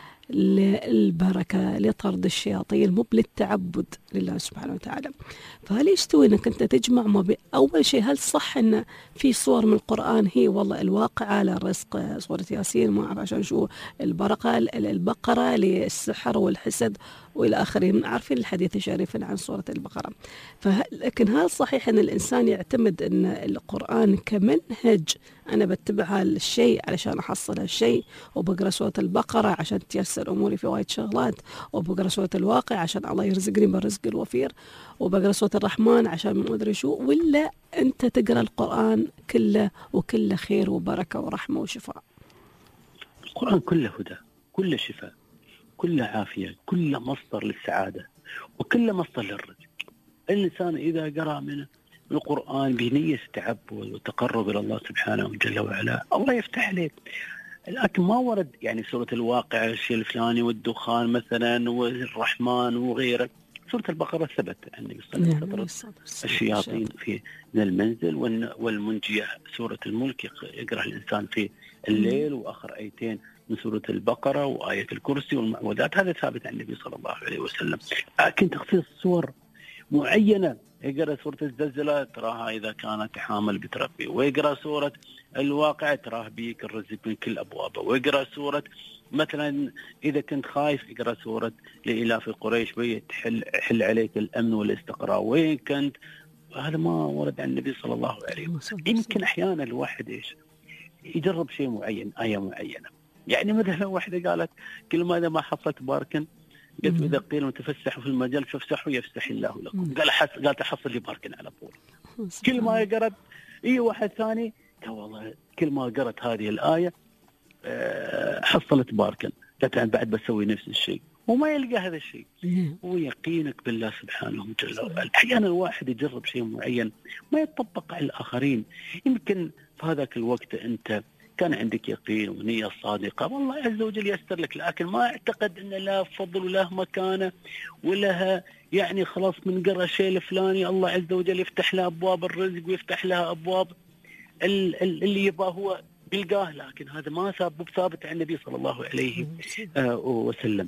للبركة، لطرد الشياطين، مو للتعبد لله سبحانه وتعالى. فهل يستوي انك انت تجمع ما اول شيء، هل صح ان في صور من القرآن هي والله الواقعة للرزق، سورة ياسين ما اعرف عشان شو البركة، البقرة للسحر والحسد والى اخره، عارفين الحديث الشريف عن سورة البقرة. لكن هل صحيح ان الانسان يعتمد ان القرآن كمنهج انا بتبع هالشيء علشان احصل هالشيء، وبقرا سورة البقرة عشان تيسر اموري في وايد شغلات، وبقرا سورة الواقع عشان الله يرزقني بالرزق الوفير، وبقرا سورة الرحمن عشان ما ادري شو؟ ولا انت تقرا القرآن كله وكله خير وبركة ورحمة وشفاء؟ القرآن كله هدى، كله شفاء، كله عافية، كله مصدر للسعادة، وكله مصدر للرزق. الإنسان إذا قرأ من القرآن بنية التعبد والتقرب إلى الله سبحانه جل وعلا، الله يفتح عليه. لكن ما ورد يعني سورة الواقع الشيء الفلاني والدخان مثلا والرحمن وغيره. سورة البقرة ثبت عن النبي صلى الله عليه وسلم الشياطين في من المنزل، والمنجية سورة الملك يقرأ الإنسان في الليل، وآخر آيتين من سورة البقرة وآية الكرسي والمعوذات، هذا ثابت عن النبي صلى الله عليه وسلم. لكن تخصيص صور معينة، يقرأ سورة الزلزلة تراها إذا كانت حامل بتربي، ويقرأ سورة الواقع تراه بيك الرزق من كل أبوابه، ويقرأ سورة مثلا إذا كنت خايف يقرأ سورة لإلاف قريش ويحل عليك الأمن والاستقرار وين كنت. هذا ما ورد عن النبي صلى الله عليه وسلم. يمكن أحيانا الواحد إيش يجرب شيء معين، آية معينة. يعني مثلا واحدة قالت كل ما إذا ما حصلت باركن، قلت إذا قيل متفسحوا في المجال فافسحوا يفسح الله لكم. قالت حصل لي باركن على طول. كل ما قرأت واحد ثاني قال والله كل ما قرأت هذه الآية حصلت باركن، قالت بعد بسوي نفس الشيء، وما يلقى هذا الشيء. هو يقينك بالله سبحانه جل وعلا. أحيانا الواحد يجرب شيء معين ما يطبق على الآخرين. يمكن في هذاك الوقت أنت كان عندك يقين ونية صادقة والله عز وجل يستر لك، لكن ما اعتقد أن له فضل وله مكانة ولها يعني خلاص من قرأ الشيء الفلاني الله عز وجل يفتح له أبواب الرزق ويفتح لها أبواب اللي يبغى هو بيلقاه. لكن هذا ما ثابت عن النبي صلى الله عليه وسلم.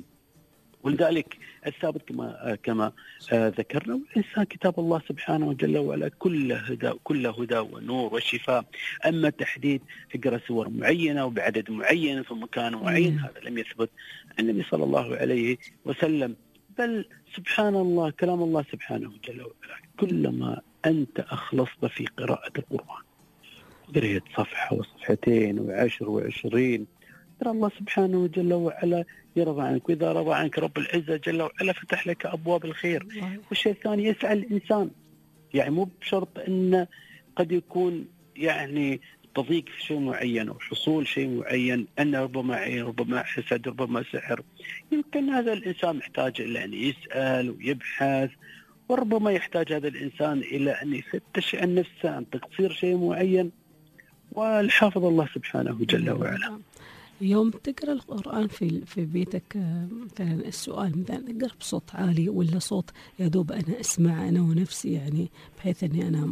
ولذلك الثابت كما ذكرنا، والإنسان كتاب الله سبحانه جل وعلا كله هدى ونور وشفاء. أما تحديد اقرأ سور معينة وبعدد معين في مكان معين، هذا لم يثبت عن النبي صلى الله عليه وسلم. بل سبحان الله كلام الله سبحانه جل وعلا، كلما أنت أخلصت في قراءة القرآن قرأت صفحة وصفحتين و10 و20، ترى الله سبحانه جل وعلا يرضى عنك، وإذا رضى عنك رب العزة جل وعلا فتح لك أبواب الخير. والشيء الثاني يسعى الإنسان، يعني مو بشرط أن قد يكون يعني تضيق في شيء معين وحصول شيء معين، أن ربما عين ربما حسد ربما سحر. يمكن هذا الإنسان محتاج إلى أن يسأل ويبحث، وربما يحتاج هذا الإنسان إلى أن يفتش عن نفسه عن تقصير شيء معين، والحافظ الله سبحانه جل وعلا. يوم تقرأ القرآن في بيتك مثلا، السؤال مثلا تقرأ بصوت عالي ولا صوت يا دوب أنا أسمع أنا ونفسي، يعني بحيث أني أنا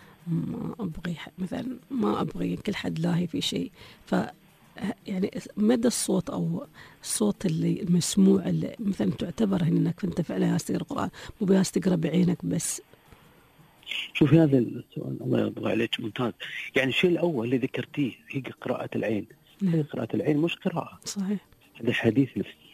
ما أبغي مثلا ما أبغي كل حد لاهي في شيء، يعني مدى الصوت أو الصوت اللي مسموع اللي مثلا تعتبر أنك أنت فعلا تقرأ القرآن، مو بس تقرأ بعينك بس؟ شوف هذا السؤال الله يرضى عليك ممتاز. يعني الشيء الأول اللي ذكرتيه هي قراءة العين. هذه قراءة العين مش قراءة، صحيح، هذا حديث نفسي.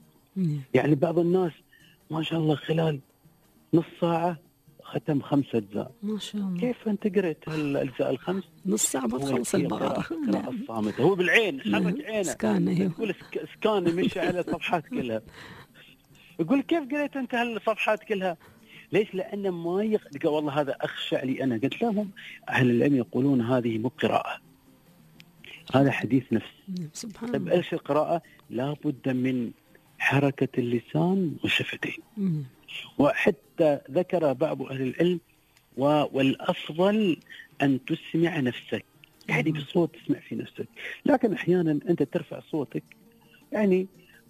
يعني بعض الناس ما شاء الله خلال نص ساعة ختم 5 أجزاء، ما شاء الله. كيف أنت قرأت الأجزاء ال5؟ نص ساعة ما تخلص البقرة. قراءة صامتة، هو بالعين حرك عينه سكان، سكان مشي على الصفحات كلها. يقول كيف قرأت أنت هالصفحات كلها؟ ليش؟ لأن ما قال والله هذا أخشع لي أنا. قلت لهم أهل العلم يقولون هذه مو قراءة، هذا حديث نفس. سبحان طيب الله. إيش القراءة؟ لا بد من حركة اللسان والشفتين. وحتى ذكر بعض أهل العلم والأفضل أن تسمع نفسك، يعني بصوت تسمع في نفسك. لكن أحيانا أنت ترفع صوتك يعني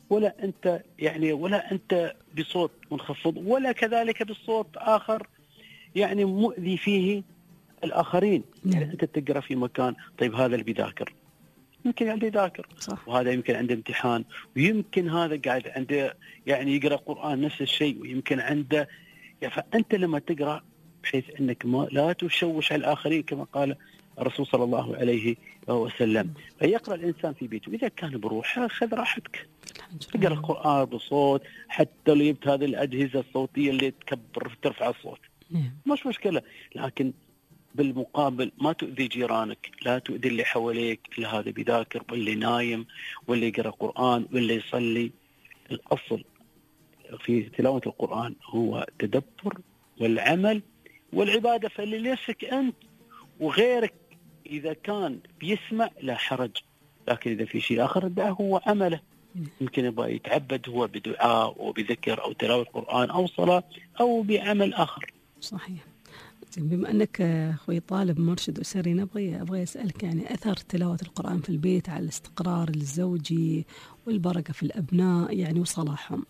ولا أنت بصوت منخفض ولا كذلك بصوت آخر يعني مؤذي فيه الآخرين. يعني أنت تقرأ في مكان، طيب هذا اللي بيذاكر يمكن عنده يذاكر، وهذا يمكن عنده امتحان، ويمكن هذا قاعد عنده يعني يقرأ قرآن نفس الشيء، ويمكن عنده فأنت لما تقرأ بحيث أنك لا تشوش على الآخرين كما قال الرسول صلى الله عليه وسلم. فيقرأ الإنسان في بيته، إذا كان بروحه خذ راحتك، تقرأ القرآن بصوت، حتى لو جبت هذه الأجهزة الصوتية اللي تكبر ترفع الصوت مش مشكلة، لكن بالمقابل ما تؤذي جيرانك، لا تؤذي اللي حواليك، اللي هذا بيذاكر واللي نايم واللي يقرأ قرآن واللي يصلي. الأصل في تلاوة القرآن هو تدبر والعمل والعبادة، فلنفسك أنت وغيرك إذا كان بيسمع لا حرج، لكن إذا في شيء آخر ده هو عمله، يمكن يبغى يتعبد هو بدعاء أو بذكر أو تلاوة قرآن أو صلاة أو بعمل آخر. صحيح. بما أنك أخوي طالب مرشد أسري، أبغى أسألك يعني أثر تلاوة القرآن في البيت على الاستقرار الزوجي والبركة في الأبناء يعني وصلاحهم.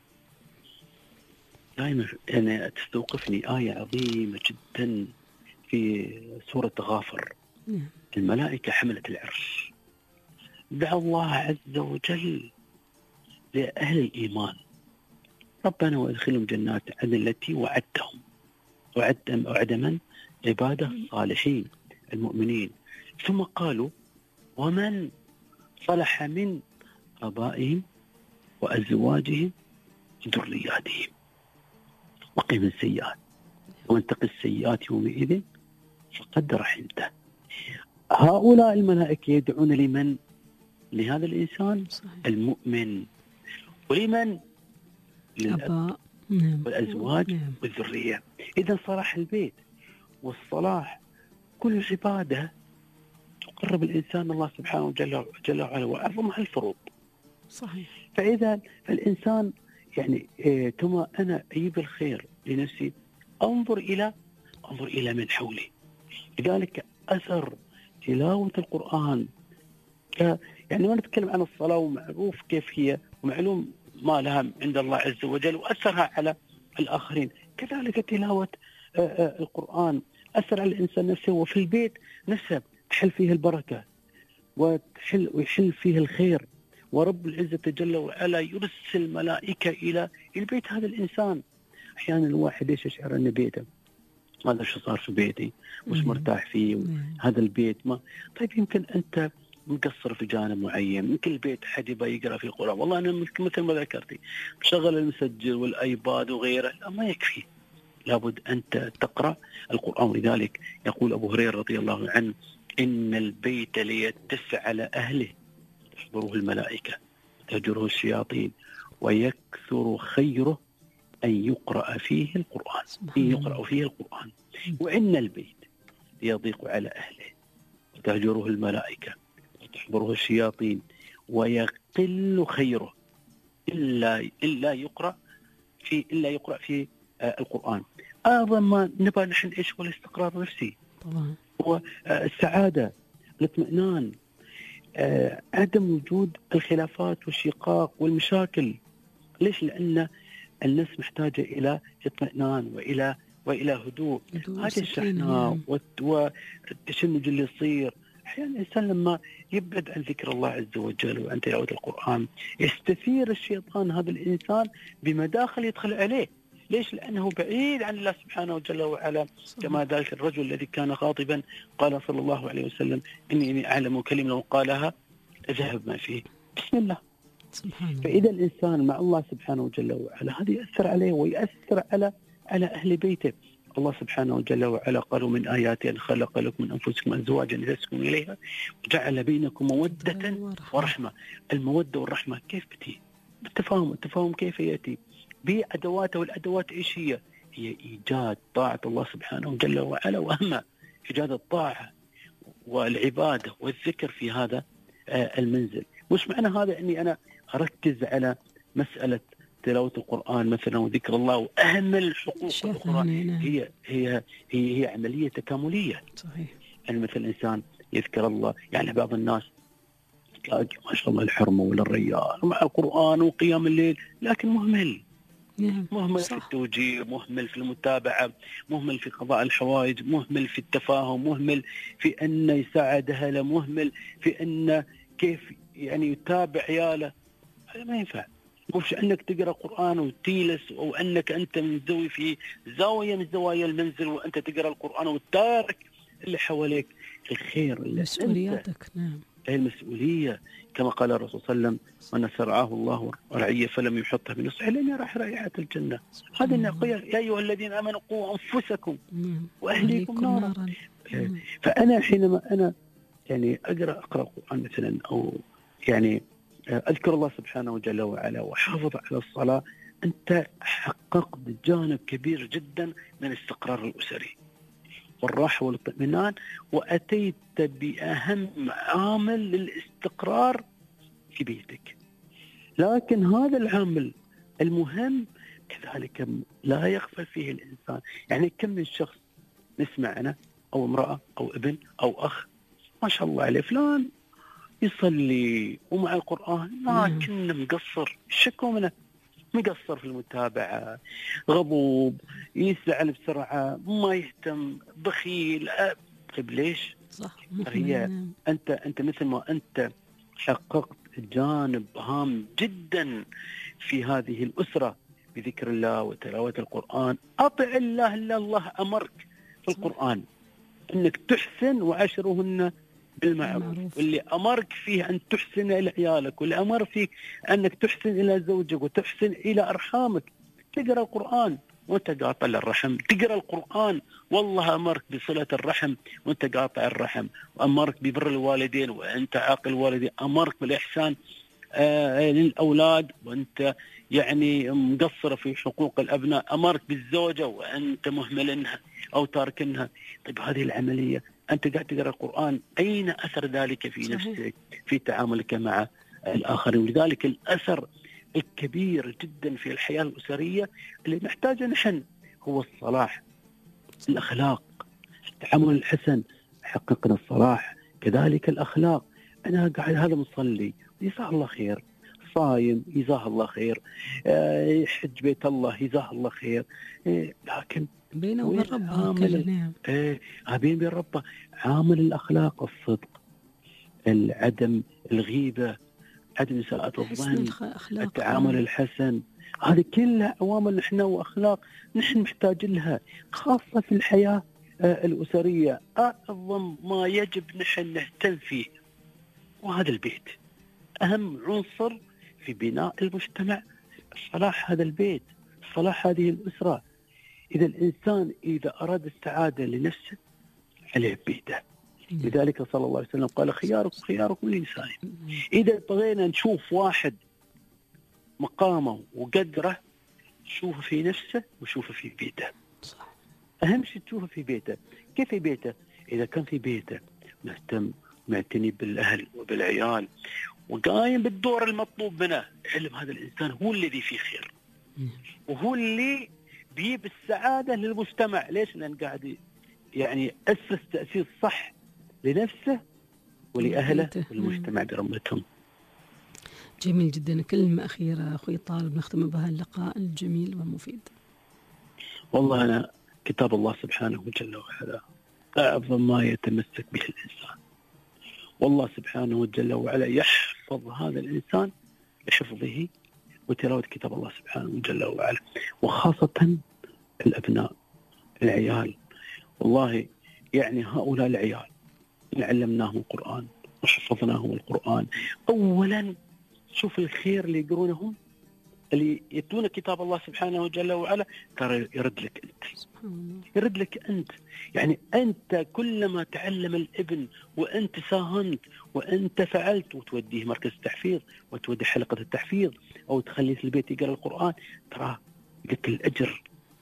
دائما أنا تستوقفني آية عظيمة جدا في سورة غافر. الملائكة حملة العرش دعا الله عز وجل لأهل الإيمان ربنا وادخلهم جنات عدن التي وعدتهم، وعد من؟ عباده الصالحين المؤمنين. ثم قالوا ومن صلح من آبائهم وأزواجهم وذرياتهم وقهم السيئات ومن تق السيئات يومئذ فقد رحمته. هؤلاء الملائكة يدعون لمن؟ لهذا الإنسان المؤمن. ولمن؟ للأب والأزواج والذرية. إذا صلاح البيت والصلاح كل عبادة تقرب الإنسان الله سبحانه جل وعلا، وأعظمها الفروض. صحيح. فإذا الإنسان يعني ثم أنا أجيب الخير لنفسي، أنظر إلى من حولي. لذلك أثر تلاوة القرآن يعني ما نتكلم عن الصلاة ومعروف كيف هي ومعلوم ما لها عند الله عز وجل وأثرها على الآخرين، كذلك تلاوة القرآن أثر على الإنسان نفسه وفي البيت نفسه تحل فيه البركة ويحل فيه الخير، ورب العزة جل وعلا يرسل ملائكة إلى البيت هذا الإنسان. أحيانا الواحد يشعر أن بيته هذا شو صار في بيتي مش مرتاح فيه، هذا البيت ما طيب يمكن أنت مقصر في جانب معين، يمكن البيت حد يبغى يقرأ في القرآن، والله أنا مثل ما ذكرتي مشغل المسجل والأيباد وغيره، لا ما يكفي، لابد أنت تقرأ القرآن. ولذلك يقول أبو هريرة رضي الله عنه إن البيت ليتسع على أهله تحضره الملائكة تهجره الشياطين ويكثر خيره أن يقرأ فيه القرآن، وإن البيت ليضيق على أهله وتهجره الملائكة وتحضره الشياطين ويقل خيره إلا يقرأ في القرآن. أعظم ما نبغى نحن إيش هو الاستقرار النفسي، هو السعادة، الاطمئنان، عدم وجود الخلافات والشقاق والمشاكل. ليش؟ لأن الناس محتاجة إلى اطمئنان وإلى هدوء. هذه الشحناء والتشنج اللي يصير أحيانا الإنسان لما يبعد عن ذكر الله عز وجل وعن تلاوة القرآن يستثير الشيطان هذا الإنسان بمداخل يدخل عليه. ليش؟ لأنه بعيد عن الله سبحانه وجل وعلا، كما ذلك الرجل الذي كان خاطبا قال صلى الله عليه وسلم إني أعلم كلمة لو قالها ذهب ما فيه. بسم الله. فإذا الإنسان مع الله سبحانه وجل وعلا هذا يأثر عليه ويأثر على أهل بيته. الله سبحانه وجل وعلا قالوا من آياته أن خلق لكم من أنفسكم أزواجا لتسكنوا إليها وجعل بينكم مودة ورحمة. المودة والرحمة كيف بتي؟ بالتفاهم. التفاهم كيف يأتي؟ بأدواته، والأدوات إيش هي؟ هي إيجاد طاعة الله سبحانه جل وعلا، وأهم إيجاد الطاعة والعبادة والذكر في هذا المنزل. مش معنى هذا أني أنا أركز على مسألة تلاوة القرآن مثلا وذكر الله وأهمل الحقوق الأخرى. هي عملية تكاملية. صحيح. يعني مثل الإنسان يذكر الله، يعني بعض الناس تلاقي ما شاء الله الحرمة ولا الريال مع القرآن وقيام الليل، لكن مهمل. مهمل في التوجيه، مهمل في المتابعة، مهمل في قضاء الحوائج، مهمل في التفاهم، مهمل في أن يساعد أهله، مهمل في أن كيف يعني يتابع عياله. هذا ما ينفع. مش أنك تقرأ قرآن وتيلس، أو أنك أنت منزوي في زاوية من زوايا المنزل وأنت تقرأ القرآن وتارك اللي حواليك. الخير اللي مسؤولياتك. نعم، هي المسؤولية. كما قال الرسول صلى الله عليه وسلم: من سرعاه الله رعية فلم يحطها بنصحه لن يرى رائحة الجنة. هذا النقية: يا أيها الذين آمنوا قوا أنفسكم وأهليكم نارا. فأنا حينما أنا يعني أقرأ القرآن مثلا، أو يعني أذكر الله سبحانه جل وعلا وحافظ على الصلاة، أنت حققت جانب كبير جدا من الاستقرار الأسري والراحة والاطمئنان، وأتيت بأهم عامل للاستقرار في بيتك. لكن هذا العامل المهم كذلك لا يغفل فيه الإنسان. يعني كم من شخص نسمع أنا أو امرأة أو ابن أو أخ ما شاء الله عليه فلان يصلي ومع القرآن لكن مقصر، شكوا منه، مقصر في المتابعة، غضوب، يزعل بسرعة، ما يهتم، بخيل. طيب ليش؟ صح. هي أنت مثل ما أنت حققت جانب هام جدا في هذه الأسرة بذكر الله وتلاوة القرآن. أطع الله إلا الله أمرك في القرآن أنك تحسن وعاشرهن بالمعروف، واللي أمرك فيه أن تحسن إلى عيالك، واللي أمر فيك أنك تحسن إلى زوجك وتحسن إلى أرحامك. تقرأ القرآن وأنت قاطع الرحم، تقرأ القرآن والله أمرك بصلة الرحم وأنت قاطع الرحم، وأمرك ببر الوالدين وأنت عاقل الوالدين، أمرك بالإحسان للأولاد وأنت يعني مقصر في حقوق الأبناء، أمرك بالزوجة وأنت مهملنها أو تاركنها. طيب هذه العملية أنت قاعد تقرأ القرآن، أين أثر ذلك في نفسك في تعاملك مع الآخرين؟ ولذلك الأثر الكبير جدا في الحياة الأسرية اللي نحتاجه نحن هو الصلاح، الأخلاق، التعامل الحسن. حققنا الصلاح كذلك الأخلاق. أنا قاعد هذا مصلي جزاه الله خير، صايم جزاه الله خير، يحج بيت الله جزاه الله خير، لكن بينه وبين ربه. نعم. بين ربه عامل الأخلاق، الصدق، العدم الغيبة، عدم إساءة الظن، التعامل الحسن. هذه كلها عوامل نحن وأخلاق نحن محتاجين لها، خاصة في الحياة الأسرية. أعظم ما يجب نحن نهتم فيه وهذا البيت، أهم عنصر في بناء المجتمع، صلاح هذا البيت، صلاح هذه الأسرة. إذا الإنسان إذا أراد السعادة لنفسه عليه بيته. لذلك صلى الله عليه وسلم قال: خياركم لنسائهم. إذا بغينا نشوف واحد مقامه وقدره، شوفه في نفسه وشوفه في بيته. صح. أهم شيء تشوفه في بيته. كيف في بيته؟ إذا كان في بيته مهتم معتني بالأهل وبالعيال وقايم بالدور المطلوب منه، علم هذا الإنسان هو الذي فيه خير وهو اللي بيجيب السعادة للمجتمع. ليش؟ لأن قاعد يعني أسس تأسيس صح لنفسه ولأهله والمجتمع برمتهم. جميل جدا. كلمة أخيرة أخوي طالب نختم بها اللقاء الجميل والمفيد. والله أنا كتاب الله سبحانه جل وعلا أعظم ما يتمسك به الإنسان، والله سبحانه جل وعلا يحفظ هذا الإنسان بحفظه وتلاوة كتاب الله سبحانه جل وعلا، وخاصة الأبناء العيال. والله يعني هؤلاء العيال علمناهم القرآن وحفظناهم القرآن. أولا شوف الخير اللي يقرونهم، اللي يتلون كتاب الله سبحانه جل وعلا، ترى يرد لك أنت، يرد لك أنت. يعني أنت كلما تعلم الابن وأنت ساهمت وأنت فعلت، وتوديه مركز التحفيظ وتوديه حلقة التحفيظ أو تخليه في البيت يقرأ القرآن، ترى لك الأجر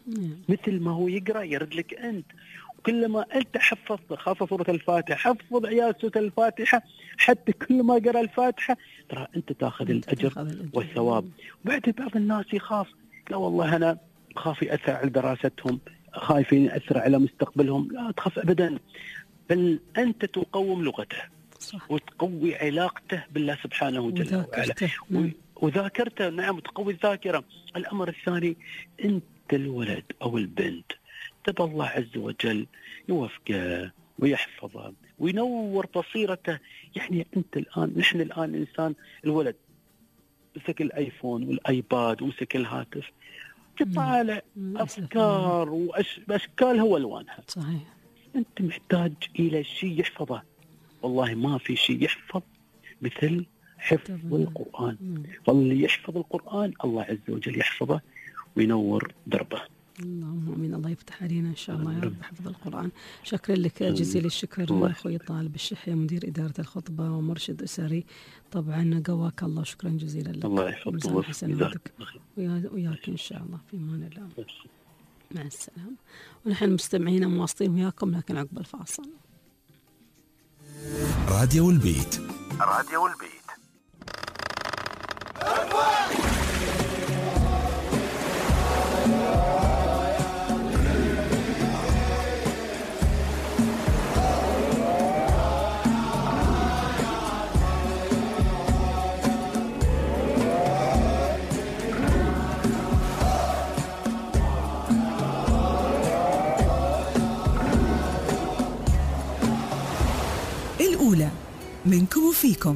مثل ما هو يقرأ يرد لك أنت. وكلما أنت حفظت خاصة سورة الفاتحة، حفظ عيال سورة الفاتحة، حتى كل ما قرأ الفاتحة ترى أنت تأخذ الأجر والثواب. وبعد بعض الناس يخاف، لا والله أنا خاف يأثر على دراستهم، خايفين يأثر على مستقبلهم. لا تخاف أبدا، بل أنت تقوم لغته صح. وتقوي علاقته بالله سبحانه وتعالى وذاكرته. نعم، تقوي الذاكرة. الأمر الثاني، أنت الولد أو البنت تبى الله عز وجل يوفقه ويحفظه وينور بصيرته. يعني أنت الآن، نحن الآن الإنسان الولد مسك الآيفون والآيباد ومسك الهاتف، تطالع أفكار وأشكالها وألوانها. صحيح. أنت محتاج إلى شيء يحفظه. والله ما في شيء يحفظ مثل حفظ القرآن. فاللي يحفظ القرآن الله عز وجل يحفظه وينور دربه. اللهم امين. الله يفتح علينا ان شاء الله يا رب حفظ القرآن. شكرا لك جزيل الشكر اخوي طالب الشحية، مدير اداره الخطبه ومرشد اسري. طبعا قواك الله، شكرا جزيلا لك. الله يحفظك حسناتك وياك ان شاء الله في امان الله. مع السلامه. ونحن مستمعين مواصلين وياكم لكن عقب الفاصل. راديو البيت. راديو البيت. الأولى منكم وفيكم.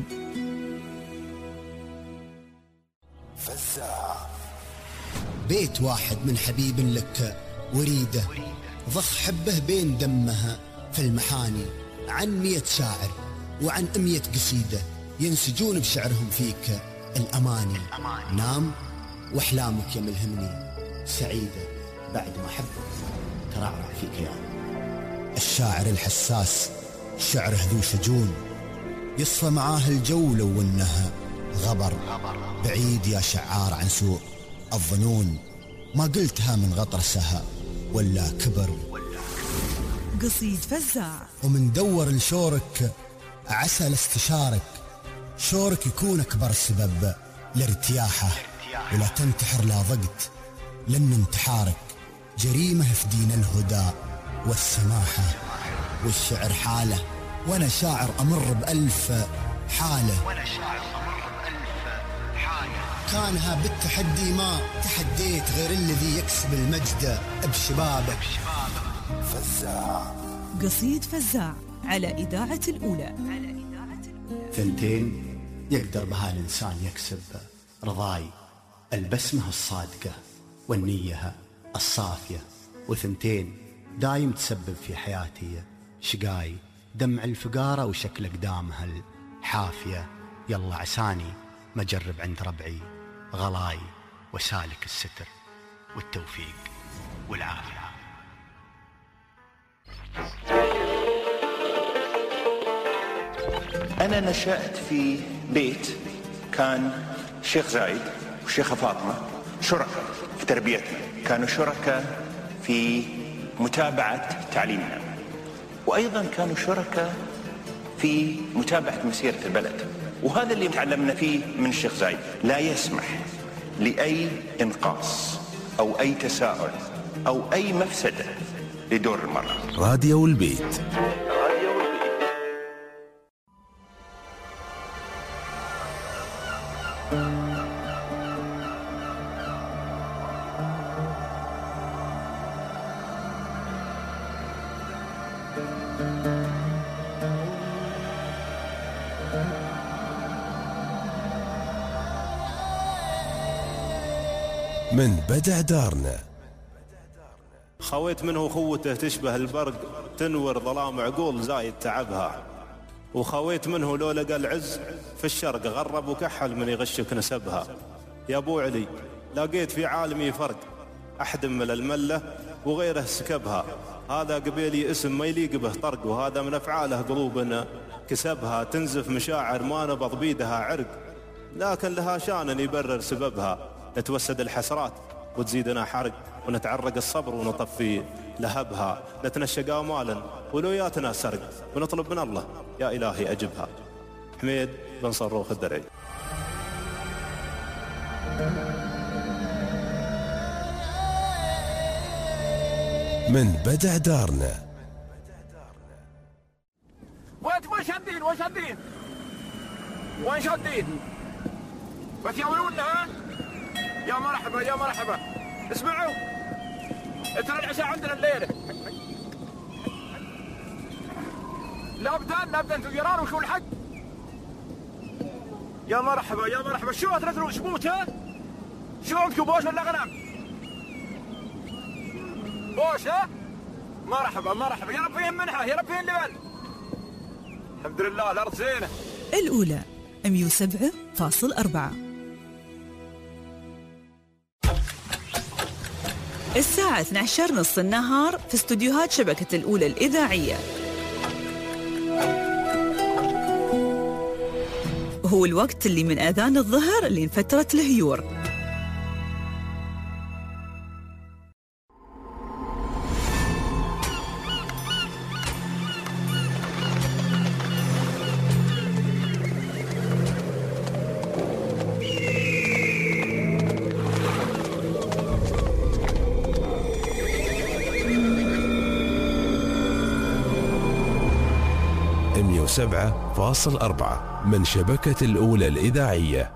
فزاع. بيت واحد من حبيب لك وريده، ضخ حبه بين دمها في المحاني، عن 100 شاعر وعن 100 قصيدة ينسجون بشعرهم فيك الأماني. نام وأحلامك يا ملهمني سعيدة بعد ما حبك ترعرع في كيان. الشاعر الحساس شعره ذو شجون، يصفى معاه الجو لو انها غبر. بعيد يا شعار عن سوء الظنون، ما قلتها من غطرسها ولا كبر. قصيد فزاع. ومن دور لشورك عسى لاستشارك، شورك يكون أكبر سبب لارتياحه. ولا تنتحر لا ضقت، لأن انتحارك جريمة في دين الهدى والسماحة. والشعر حالة وأنا شاعر أمر بألف حالة، كانها بالتحدي ما تحديت غير الذي يكسب المجد بشبابه. فزاع. قصيد فزاع على إذاعة الأولى. ثنتين يقدر بها الإنسان يكسب رضاي، البسمة الصادقة والنية الصافية. وثنتين دايم تسبب في حياتي شقاي، دمع الفقارة وشكل أقدامها الحافية. يلا عساني ما أجرب عند ربعي غلاي، وسالك الستر والتوفيق والعافية. أنا نشأت في بيت كان الشيخ زايد والشيخة فاطمة شركاء في تربيتنا، كانوا شركاء في متابعة تعليمنا، وأيضا كانوا شركاء في متابعة مسيرة البلد. وهذا اللي تعلمنا فيه من الشيخ زايد، لا يسمح لأي إنقاص أو أي تساؤل أو أي مفسدة لدور المرأة. راديو البيت. من بدع دارنا. خويت منه خوته تشبه البرق، تنور ظلام عقول زايد تعبها. وخويت منه لو لقى العز في الشرق، غرب وكحل من يغشك نسبها. يا ابو علي لقيت في عالمي فرق، احد من المله وغيره سكبها. هذا قبيلي اسم ما يليق به طرق، وهذا من افعاله قلوبنا كسبها. تنزف مشاعر ما نبض بيدها عرق، لكن لها شان يبرر سببها. نتوسد الحسرات وتزيدنا حرق ونتعرق الصبر ونطفي لهبها، نتنشى آمالا ولوياتنا سرق، ونطلب من الله يا إلهي أجبها. حميد بن صروخ الدرعي. من بدع دارنا. وين شادين وين شادين بس يولونا ها؟ يا مرحبا يا مرحبا. اسمعوا ترى العشاء عندنا الليله. لابدان تجيران وشو الحق. يا مرحبا يا مرحبا. شو ثلاث شموت ها؟ شو عندكم بوش ولا غنم؟ بوش ها؟ مرحبا يا رب فيهم منحه يا رب فيهم لبن. الحمد لله الارض زينه. الأولى 107.4. الساعة 12:30 النهار في استوديوهات شبكة الأولى الإذاعية. هو الوقت اللي من آذان الظهر لين فترة الهيور. سبعة من شبكة الأولى الإذاعية.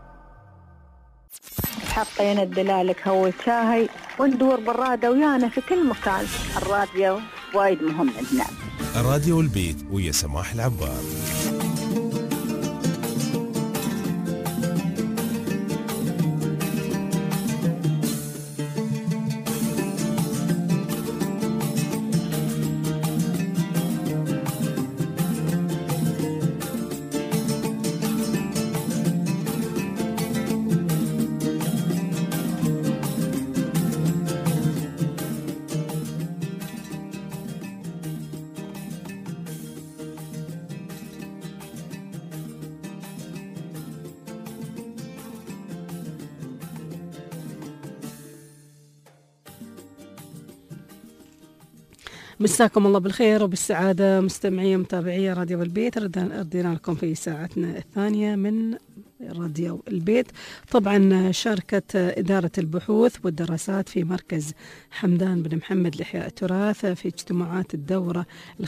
حطينا الدلالك هو شاهي وندور بالرادة ويانا في كل مكان. الراديو وايد مهم عندنا. راديو البيت ويا سماح العبار. مساكم الله بالخير وبالسعادة مستمعي ومتابعي راديو البيت. ردينا لكم في ساعتنا الثانية من راديو البيت. طبعا شاركت إدارة البحوث والدراسات في مركز حمدان بن محمد لإحياء التراث في اجتماعات الدورة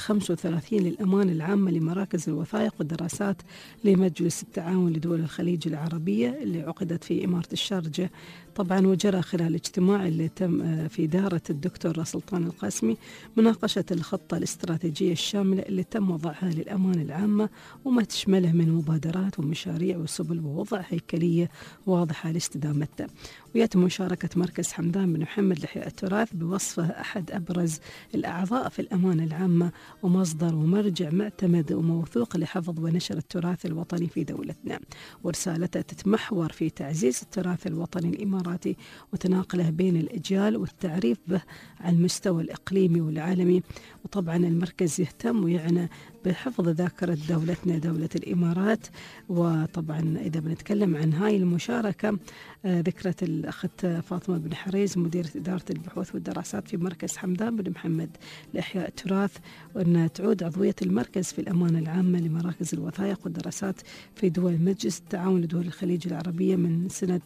35 للأمانة العامة لمراكز الوثائق والدراسات لمجلس التعاون لدول الخليج العربية اللي عقدت في إمارة الشارجة. طبعا وجرى خلال الاجتماع اللي تم في دارة الدكتور سلطان القاسمي مناقشة الخطة الاستراتيجية الشاملة اللي تم وضعها للأمانة العامة وما تشمله من مبادرات ومشاريع وسبل ووضع هيكلية واضحة لاستدامتها. ويتم مشاركة مركز حمدان بن محمد لإحياء التراث بوصفه أحد أبرز الأعضاء في الأمانة العامة ومصدر ومرجع معتمد وموثوق لحفظ ونشر التراث الوطني في دولتنا. ورسالته تتمحور في تعزيز التراث الوطني الإماراتي وتناقله بين الأجيال والتعريف به على المستوى الإقليمي والعالمي. وطبعا المركز يهتم ويعنى بحفظ ذاكرة دولتنا دولة الإمارات. وطبعا إذا بنتكلم عن هاي المشاركة ذكرت الأخت فاطمة بن حريز مديرة إدارة البحوث والدراسات في مركز حمدان بن محمد لإحياء التراث وأن تعود عضوية المركز في الأمانة العامة لمراكز الوثائق والدراسات في دول مجلس التعاون لدول الخليج العربية من سنة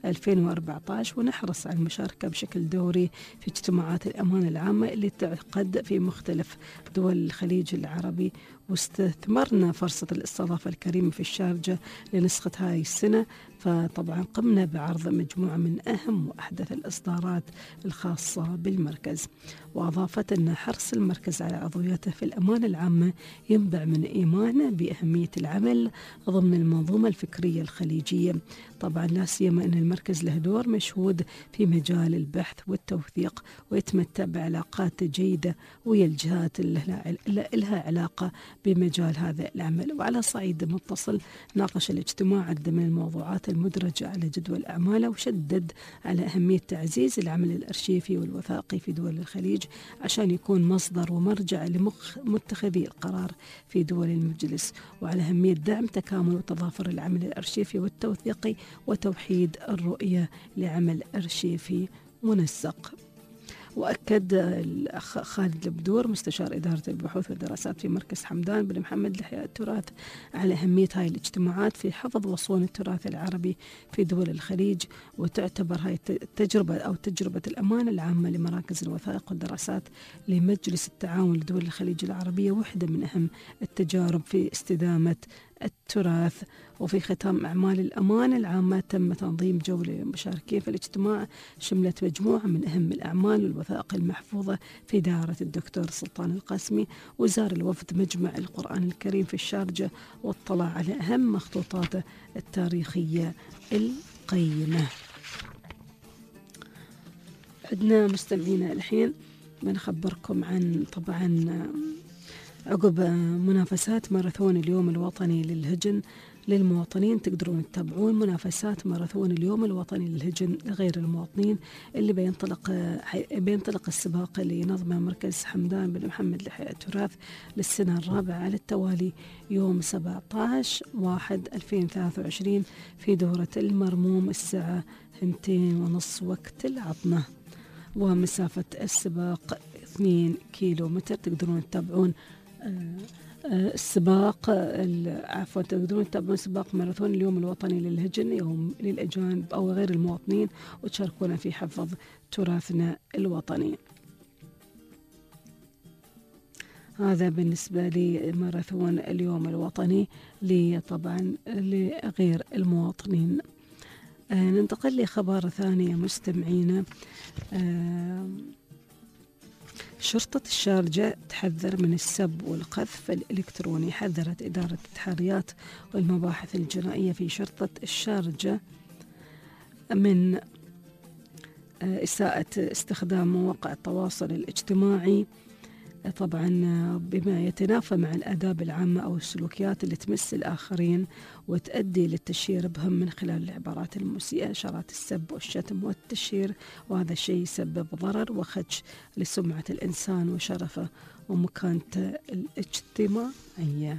2014. ونحرص على المشاركة بشكل دوري في اجتماعات الأمانة العامة اللي تعقد في مختلف دول الخليج العربي. واستثمرنا فرصة الاستضافة الكريمة في الشارجة لنسخة هاي السنة. فطبعا قمنا بعرض مجموعة من أهم وأحدث الإصدارات الخاصة بالمركز. وأضافت أن حرص المركز على عضويته في الأمانة العامة ينبع من إيمانه بأهمية العمل ضمن المنظومة الفكرية الخليجية. طبعا لا سيما أن المركز له دور مشهود في مجال البحث والتوثيق ويتمتع بعلاقات جيدة ويا الجهات لها علاقة بمجال هذا العمل. وعلى صعيد متصل ناقش الاجتماع عدة من الموضوعات المدرجة على جدول أعماله وشدد على أهمية تعزيز العمل الأرشيفي والوثائقي في دول الخليج عشان يكون مصدر ومرجع لمتخذي القرار في دول المجلس، وعلى أهمية دعم تكامل وتضافر العمل الأرشيفي والتوثيقي وتوحيد الرؤية لعمل أرشيفي منسق. وأكد الأخ خالد البدور مستشار إدارة البحوث والدراسات في مركز حمدان بن محمد لإحياء التراث على أهمية هاي الاجتماعات في حفظ وصون التراث العربي في دول الخليج، وتعتبر هاي التجربة أو تجربة الأمانة العامة لمراكز الوثائق والدراسات لمجلس التعاون لدول الخليج العربية واحدة من أهم التجارب في استدامة التراث. وفي ختام أعمال الأمانة العامة تم تنظيم جولة للمشاركين في الاجتماع شملت مجموعة من أهم الأعمال والوثائق المحفوظة في دائرة الدكتور سلطان القاسمي. وزار الوفد مجمع القرآن الكريم في الشارجة واطلع على أهم مخطوطاته التاريخية القيمة. عندنا مستمعينا الحين بنخبركم عن طبعا عقب منافسات ماراثون اليوم الوطني للهجن للمواطنين. تقدرون تتابعون منافسات ماراثون اليوم الوطني للهجن لغير المواطنين اللي بينطلق السباق اللي ينظمه مركز حمدان بن محمد لإحياء التراث للسنة الرابعة على التوالي يوم 17/1/2023 في دورة المرموم الساعة 2:30 وقت العطمة، ومسافة السباق 2 كيلومتر. تقدرون تتابعون السباق تقدرون تتابعون سباق ماراثون اليوم الوطني للهجن يوم للأجانب أو غير المواطنين وتشاركونا في حفظ تراثنا الوطني. هذا بالنسبة لماراثون اليوم الوطني طبعا لغير المواطنين. ننتقل لخبر ثاني مستمعينا. شرطة الشارجة تحذر من السب والقذف الإلكتروني. حذرت إدارة التحريات والمباحث الجنائية في شرطة الشارجة من إساءة استخدام مواقع التواصل الاجتماعي طبعا بما يتنافى مع الآداب العامة أو السلوكيات اللي تمس الآخرين وتؤدي للتشهير بهم من خلال العبارات المسيئة، إشارات السب والشتم والتشهير، وهذا الشيء يسبب ضرر وخدش لسمعة الإنسان وشرفه ومكانته الاجتماعية.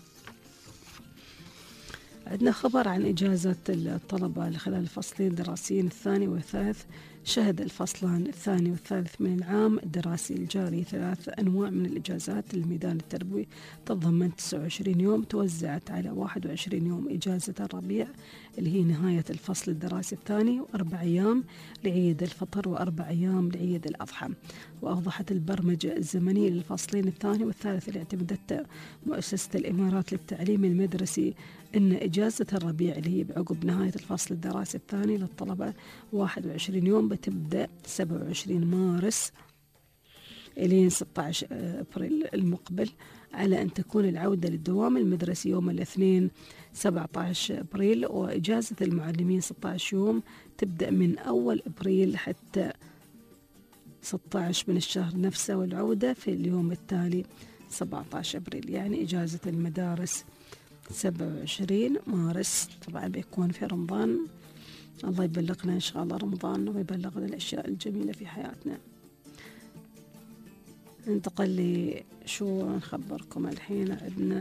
عندنا خبر عن إجازة الطلبة خلال الفصلين الدراسيين الثاني والثالث. شهد الفصلان الثاني والثالث من العام الدراسي الجاري 3 أنواع من الإجازات للميدان التربوي تتضمن 29 يوم توزعت على 21 يوم إجازة الربيع اللي هي نهاية الفصل الدراسي الثاني، و4 أيام لعيد الفطر و4 أيام لعيد الأضحى. وأوضحت البرمجة الزمنية للفصلين الثاني والثالث اللي اعتمدتها مؤسسة الإمارات للتعليم المدرسي أن إجازة الربيع اللي هي بعقب نهاية الفصل الدراسي الثاني للطلبة 21 يوم بتبدأ 27 مارس إلى 16 أبريل المقبل، على أن تكون العودة للدوام المدرسي يوم الاثنين 17 أبريل. وإجازة المعلمين 16 يوم تبدأ من أول أبريل حتى 16 من الشهر نفسه، والعودة في اليوم التالي 17 أبريل. يعني إجازة المدارس 27 مارس. طبعا بيكون في رمضان، الله يبلغنا إن شاء الله رمضان ويبلغنا الأشياء الجميلة في حياتنا. ننتقل شو نخبركم الحين.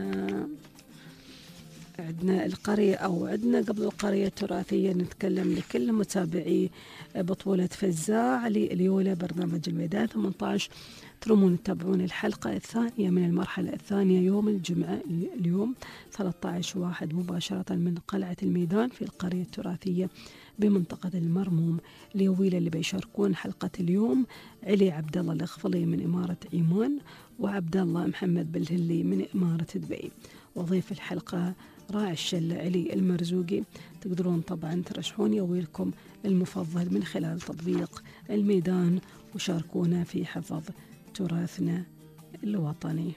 عندنا القرية أو عندنا قبل القرية التراثية نتكلم لكل متابعي بطولة فزاع لليولة برنامج الميدان 18. ترمون تتابعون الحلقة الثانية من المرحلة الثانية يوم الجمعة اليوم 13/1 مباشرة من قلعة الميدان في القرية التراثية بمنطقة المرموم. ليويلة اللي بيشاركون حلقة اليوم علي عبد الله الأخفلي من إمارة عمان وعبد الله محمد بالهلي من إمارة دبي، وضيف الحلقة راعي الشلة علي المرزوقي. تقدرون طبعا ترشحون يويلكم المفضل من خلال تطبيق الميدان وشاركونا في حفظ تراثنا الوطني.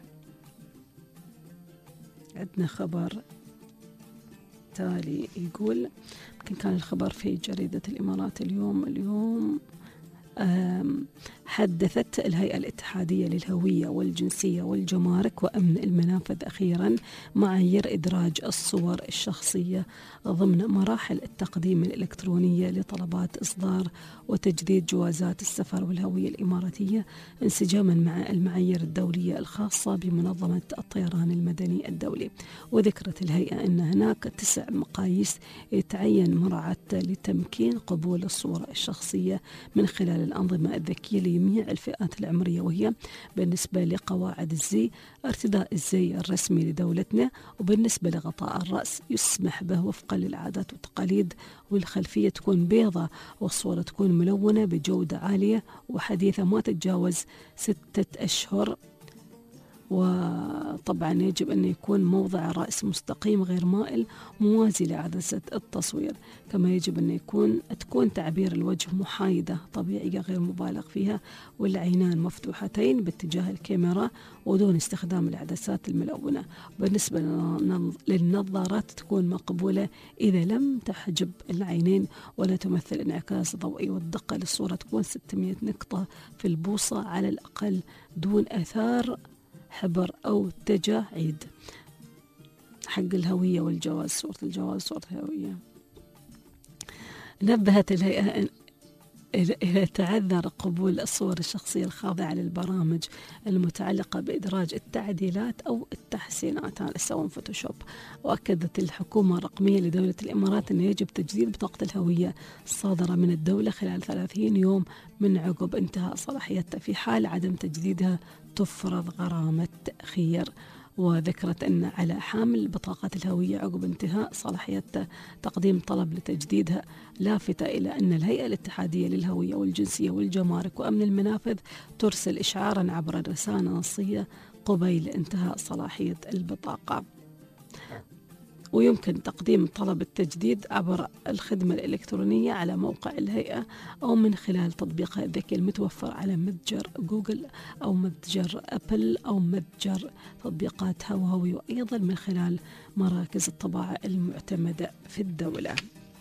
عندنا خبر تالي يقول، يمكن كان الخبر في جريدة الإمارات اليوم حدثت الهيئة الاتحادية للهوية والجنسية والجمارك وأمن المنافذ أخيرا معايير إدراج الصور الشخصية ضمن مراحل التقديم الإلكترونية لطلبات إصدار وتجديد جوازات السفر والهوية الإماراتية انسجاما مع المعايير الدولية الخاصة بمنظمة الطيران المدني الدولي. وذكرت الهيئة أن هناك 9 مقاييس يتعين مراعاة لتمكين قبول الصورة الشخصية من خلال الأنظمة الذكية لجميع الفئات العمرية، وهي بالنسبة لقواعد الزي ارتداء الزي الرسمي لدولتنا، وبالنسبة لغطاء الرأس يسمح به وفقا للعادات والتقاليد، والخلفية تكون بيضة والصورة تكون ملونة بجودة عالية وحديثة ما تتجاوز 6 أشهر. وطبعا يجب أن يكون موضع الرأس مستقيم غير مائل موازي لعدسة التصوير، كما يجب أن تكون تعبير الوجه محايدة طبيعية غير مبالغ فيها، والعينان مفتوحتين باتجاه الكاميرا ودون استخدام العدسات الملونة. بالنسبة للنظارات تكون مقبولة إذا لم تحجب العينين ولا تمثل انعكاس ضوئي، والدقة للصورة تكون 600 نقطة في البوصة على الأقل دون أثار حبر أو تجاعيد. حق الهوية والجواز، صورة الجواز صورة الهوية. نبهت الهيئة إذا تعذر قبول الصور الشخصية الخاضعة للبرامج المتعلقة بإدراج التعديلات أو التحسينات، هذا يسوون فوتوشوب. وأكدت الحكومة الرقمية لدولة الإمارات أن يجب تجديد بطاقة الهوية الصادرة من الدولة خلال 30 يوم من عقب انتهاء صلاحيتها، في حال عدم تجديدها تفرض غرامة تأخير. وذكرت أن على حامل بطاقة الهوية عقب انتهاء صلاحيتها تقديم طلب لتجديدها، لافتة إلى أن الهيئة الاتحادية للهوية والجنسية والجمارك وأمن المنافذ ترسل إشعارا عبر رسالة نصية قبيل انتهاء صلاحية البطاقة. ويمكن تقديم طلب التجديد عبر الخدمة الإلكترونية على موقع الهيئة أو من خلال تطبيقها الذكي المتوفر على متجر جوجل أو متجر أبل أو متجر تطبيقات هوهوي، وأيضا من خلال مراكز الطباعة المعتمدة في الدولة.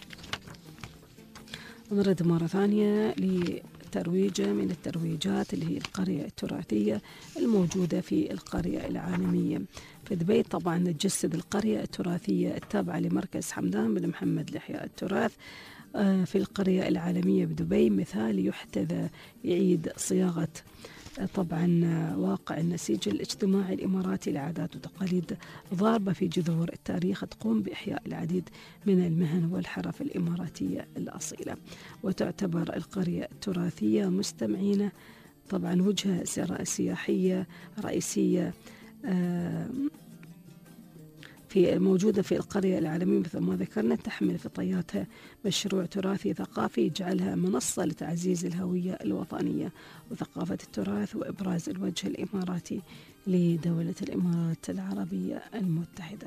نرد مرة ثانية لترويجة من الترويجات اللي هي القرية التراثية الموجودة في القرية العالمية في دبي. طبعا نتجسد القرية التراثية التابعة لمركز حمدان بن محمد لإحياء التراث في القرية العالمية بدبي مثال يحتذى يعيد صياغة طبعا واقع النسيج الاجتماعي الإماراتي لعادات وتقاليد ضاربة في جذور التاريخ، تقوم بإحياء العديد من المهن والحرف الإماراتية الأصيلة. وتعتبر القرية التراثية مستمعين طبعا وجهة سياحية رئيسية في موجودة في القرية العالمية مثل ما ذكرنا، تحمل في طياتها مشروع تراثي ثقافي يجعلها منصة لتعزيز الهوية الوطنية وثقافة التراث وإبراز الوجه الإماراتي لدولة الإمارات العربية المتحدة.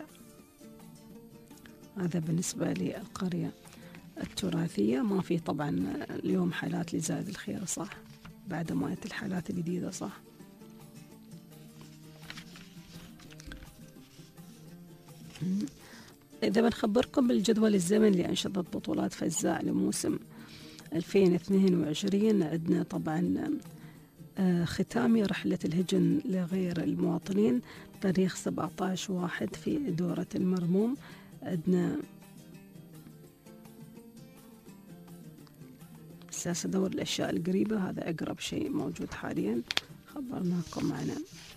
هذا بالنسبة للقرية التراثية. ما في طبعا اليوم حالات لزاد الخير صح، بعد ما جت الحالات الجديدة صح. إذا بنخبركم بالجدول الزمني لأنشطة بطولات فزاع لموسم 2022، عندنا طبعا ختامي رحلة الهجن لغير المواطنين تاريخ 17/1 في دورة المرموم. عندنا أساس دور الأشياء القريبة، هذا أقرب شيء موجود حاليا خبرناكم عنه.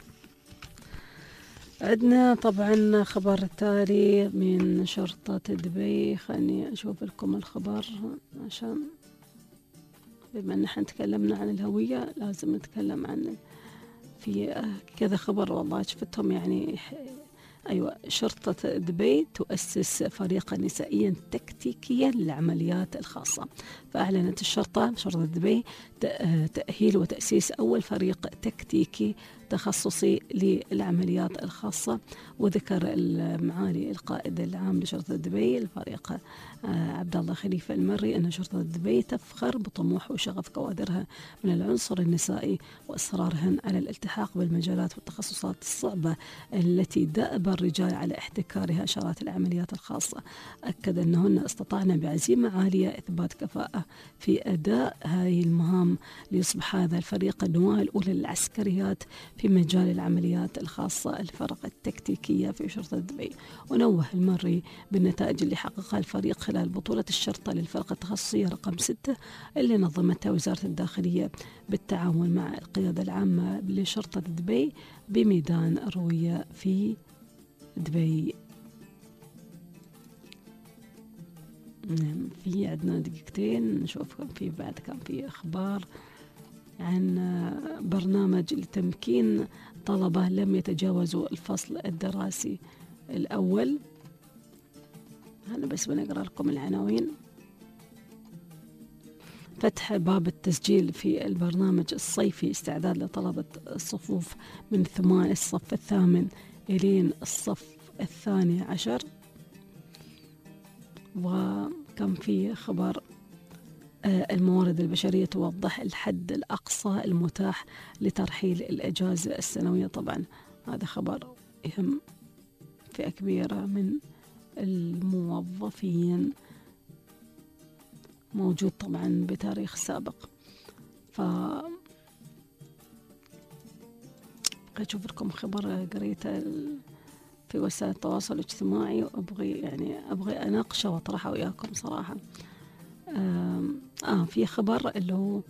عندنا طبعا خبر تالي من شرطة دبي، خلني أشوف لكم الخبر عشان بما أن احنا تكلمنا عن الهوية لازم نتكلم عن في كذا خبر والله شفتهم يعني. أيوة، شرطة دبي تؤسس فريقا نسائيا تكتيكيا للعمليات الخاصة. فأعلنت شرطة دبي تأهيل وتأسيس أول فريق تكتيكي تخصصي للعمليات الخاصة. وذكر المعالي القائد العام لشرطة دبي الفريق عبد الله خليفة المري أن شرطة دبي تفخر بطموح وشغف كوادرها من العنصر النسائي وإصرارهن على الالتحاق بالمجالات والتخصصات الصعبة التي دأب الرجال على احتكارها شارات العمليات الخاصة. أكد أنهن استطعن بعزيمة عالية إثبات كفاءة في أداء هذه المهام ليصبح هذا الفريق النواة الأولى للعسكريات في مجال العمليات الخاصة الفرق التكتيكية في شرطة دبي. ونوه المري بالنتائج اللي حققها الفريق خلال بطولة الشرطة للفرق التخصصية رقم 6 اللي نظمتها وزارة الداخلية بالتعاون مع القيادة العامة لشرطة دبي بميدان روية في دبي. في عندنا دقيقتين نشوف في بعد كان في أخبار عن برنامج لتمكين طلبة لم يتجاوزوا الفصل الدراسي الأول. أنا بس بنقرأ لكم العناوين. فتح باب التسجيل في البرنامج الصيفي استعداد لطلبة الصفوف من الصف الثامن إلى الصف 12. وكان في خبر الموارد البشرية توضح الحد الأقصى المتاح لترحيل الإجازة السنوية. طبعا هذا خبر يهم فئة كبيرة من الموظفين موجود طبعا بتاريخ سابق. أشوف لكم خبر قريته في وسائل التواصل الاجتماعي وأبغي أناقشه وأطرحه وياكم صراحة. في خبر اللي هو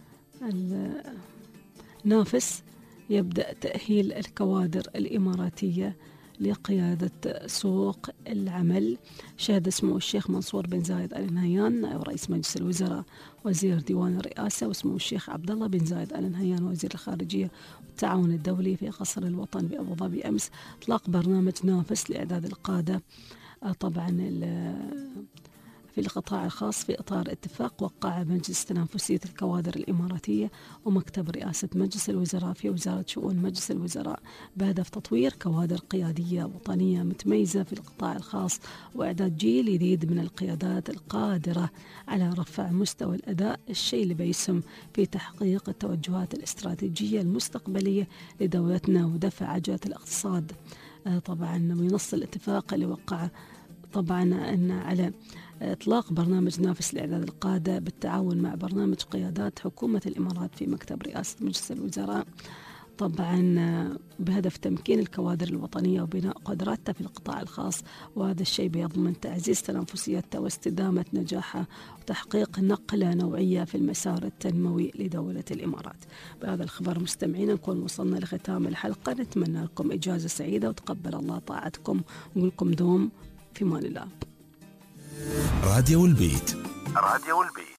نافس يبدأ تأهيل الكوادر الإماراتية لقيادة سوق العمل. شهد سمو الشيخ منصور بن زايد آل نهيان نائب رئيس مجلس الوزراء وزير ديوان الرئاسة وسمو الشيخ عبد الله بن زايد آل نهيان وزير الخارجية والتعاون الدولي في قصر الوطن بأبو ظبي أمس إطلاق برنامج نافس لإعداد القادة طبعا في القطاع الخاص في إطار اتفاق وقع مجلس تنافسية الكوادر الإماراتية ومكتب رئاسة مجلس الوزراء في وزارة شؤون مجلس الوزراء بهدف تطوير كوادر قيادية وطنية متميزة في القطاع الخاص وإعداد جيل جديد من القيادات القادرة على رفع مستوى الأداء، الشيء اللي بيسهم في تحقيق التوجهات الاستراتيجية المستقبلية لدولتنا ودفع عجلة الاقتصاد. طبعا بنص الاتفاق اللي وقع طبعا أن على إطلاق برنامج نافس لإعداد القادة بالتعاون مع برنامج قيادات حكومة الإمارات في مكتب رئاسة مجلس الوزراء طبعا بهدف تمكين الكوادر الوطنية وبناء قدراتها في القطاع الخاص. وهذا الشيء بيضمن تعزيز تنافسيتها واستدامة نجاحها وتحقيق نقلة نوعية في المسار التنموي لدولة الإمارات. بهذا الخبر مستمعين نكون وصلنا لختام الحلقة. نتمنى لكم إجازة سعيدة وتقبل الله طاعتكم ونقول لكم دوم في مان الله. راديو البيت. راديو البيت.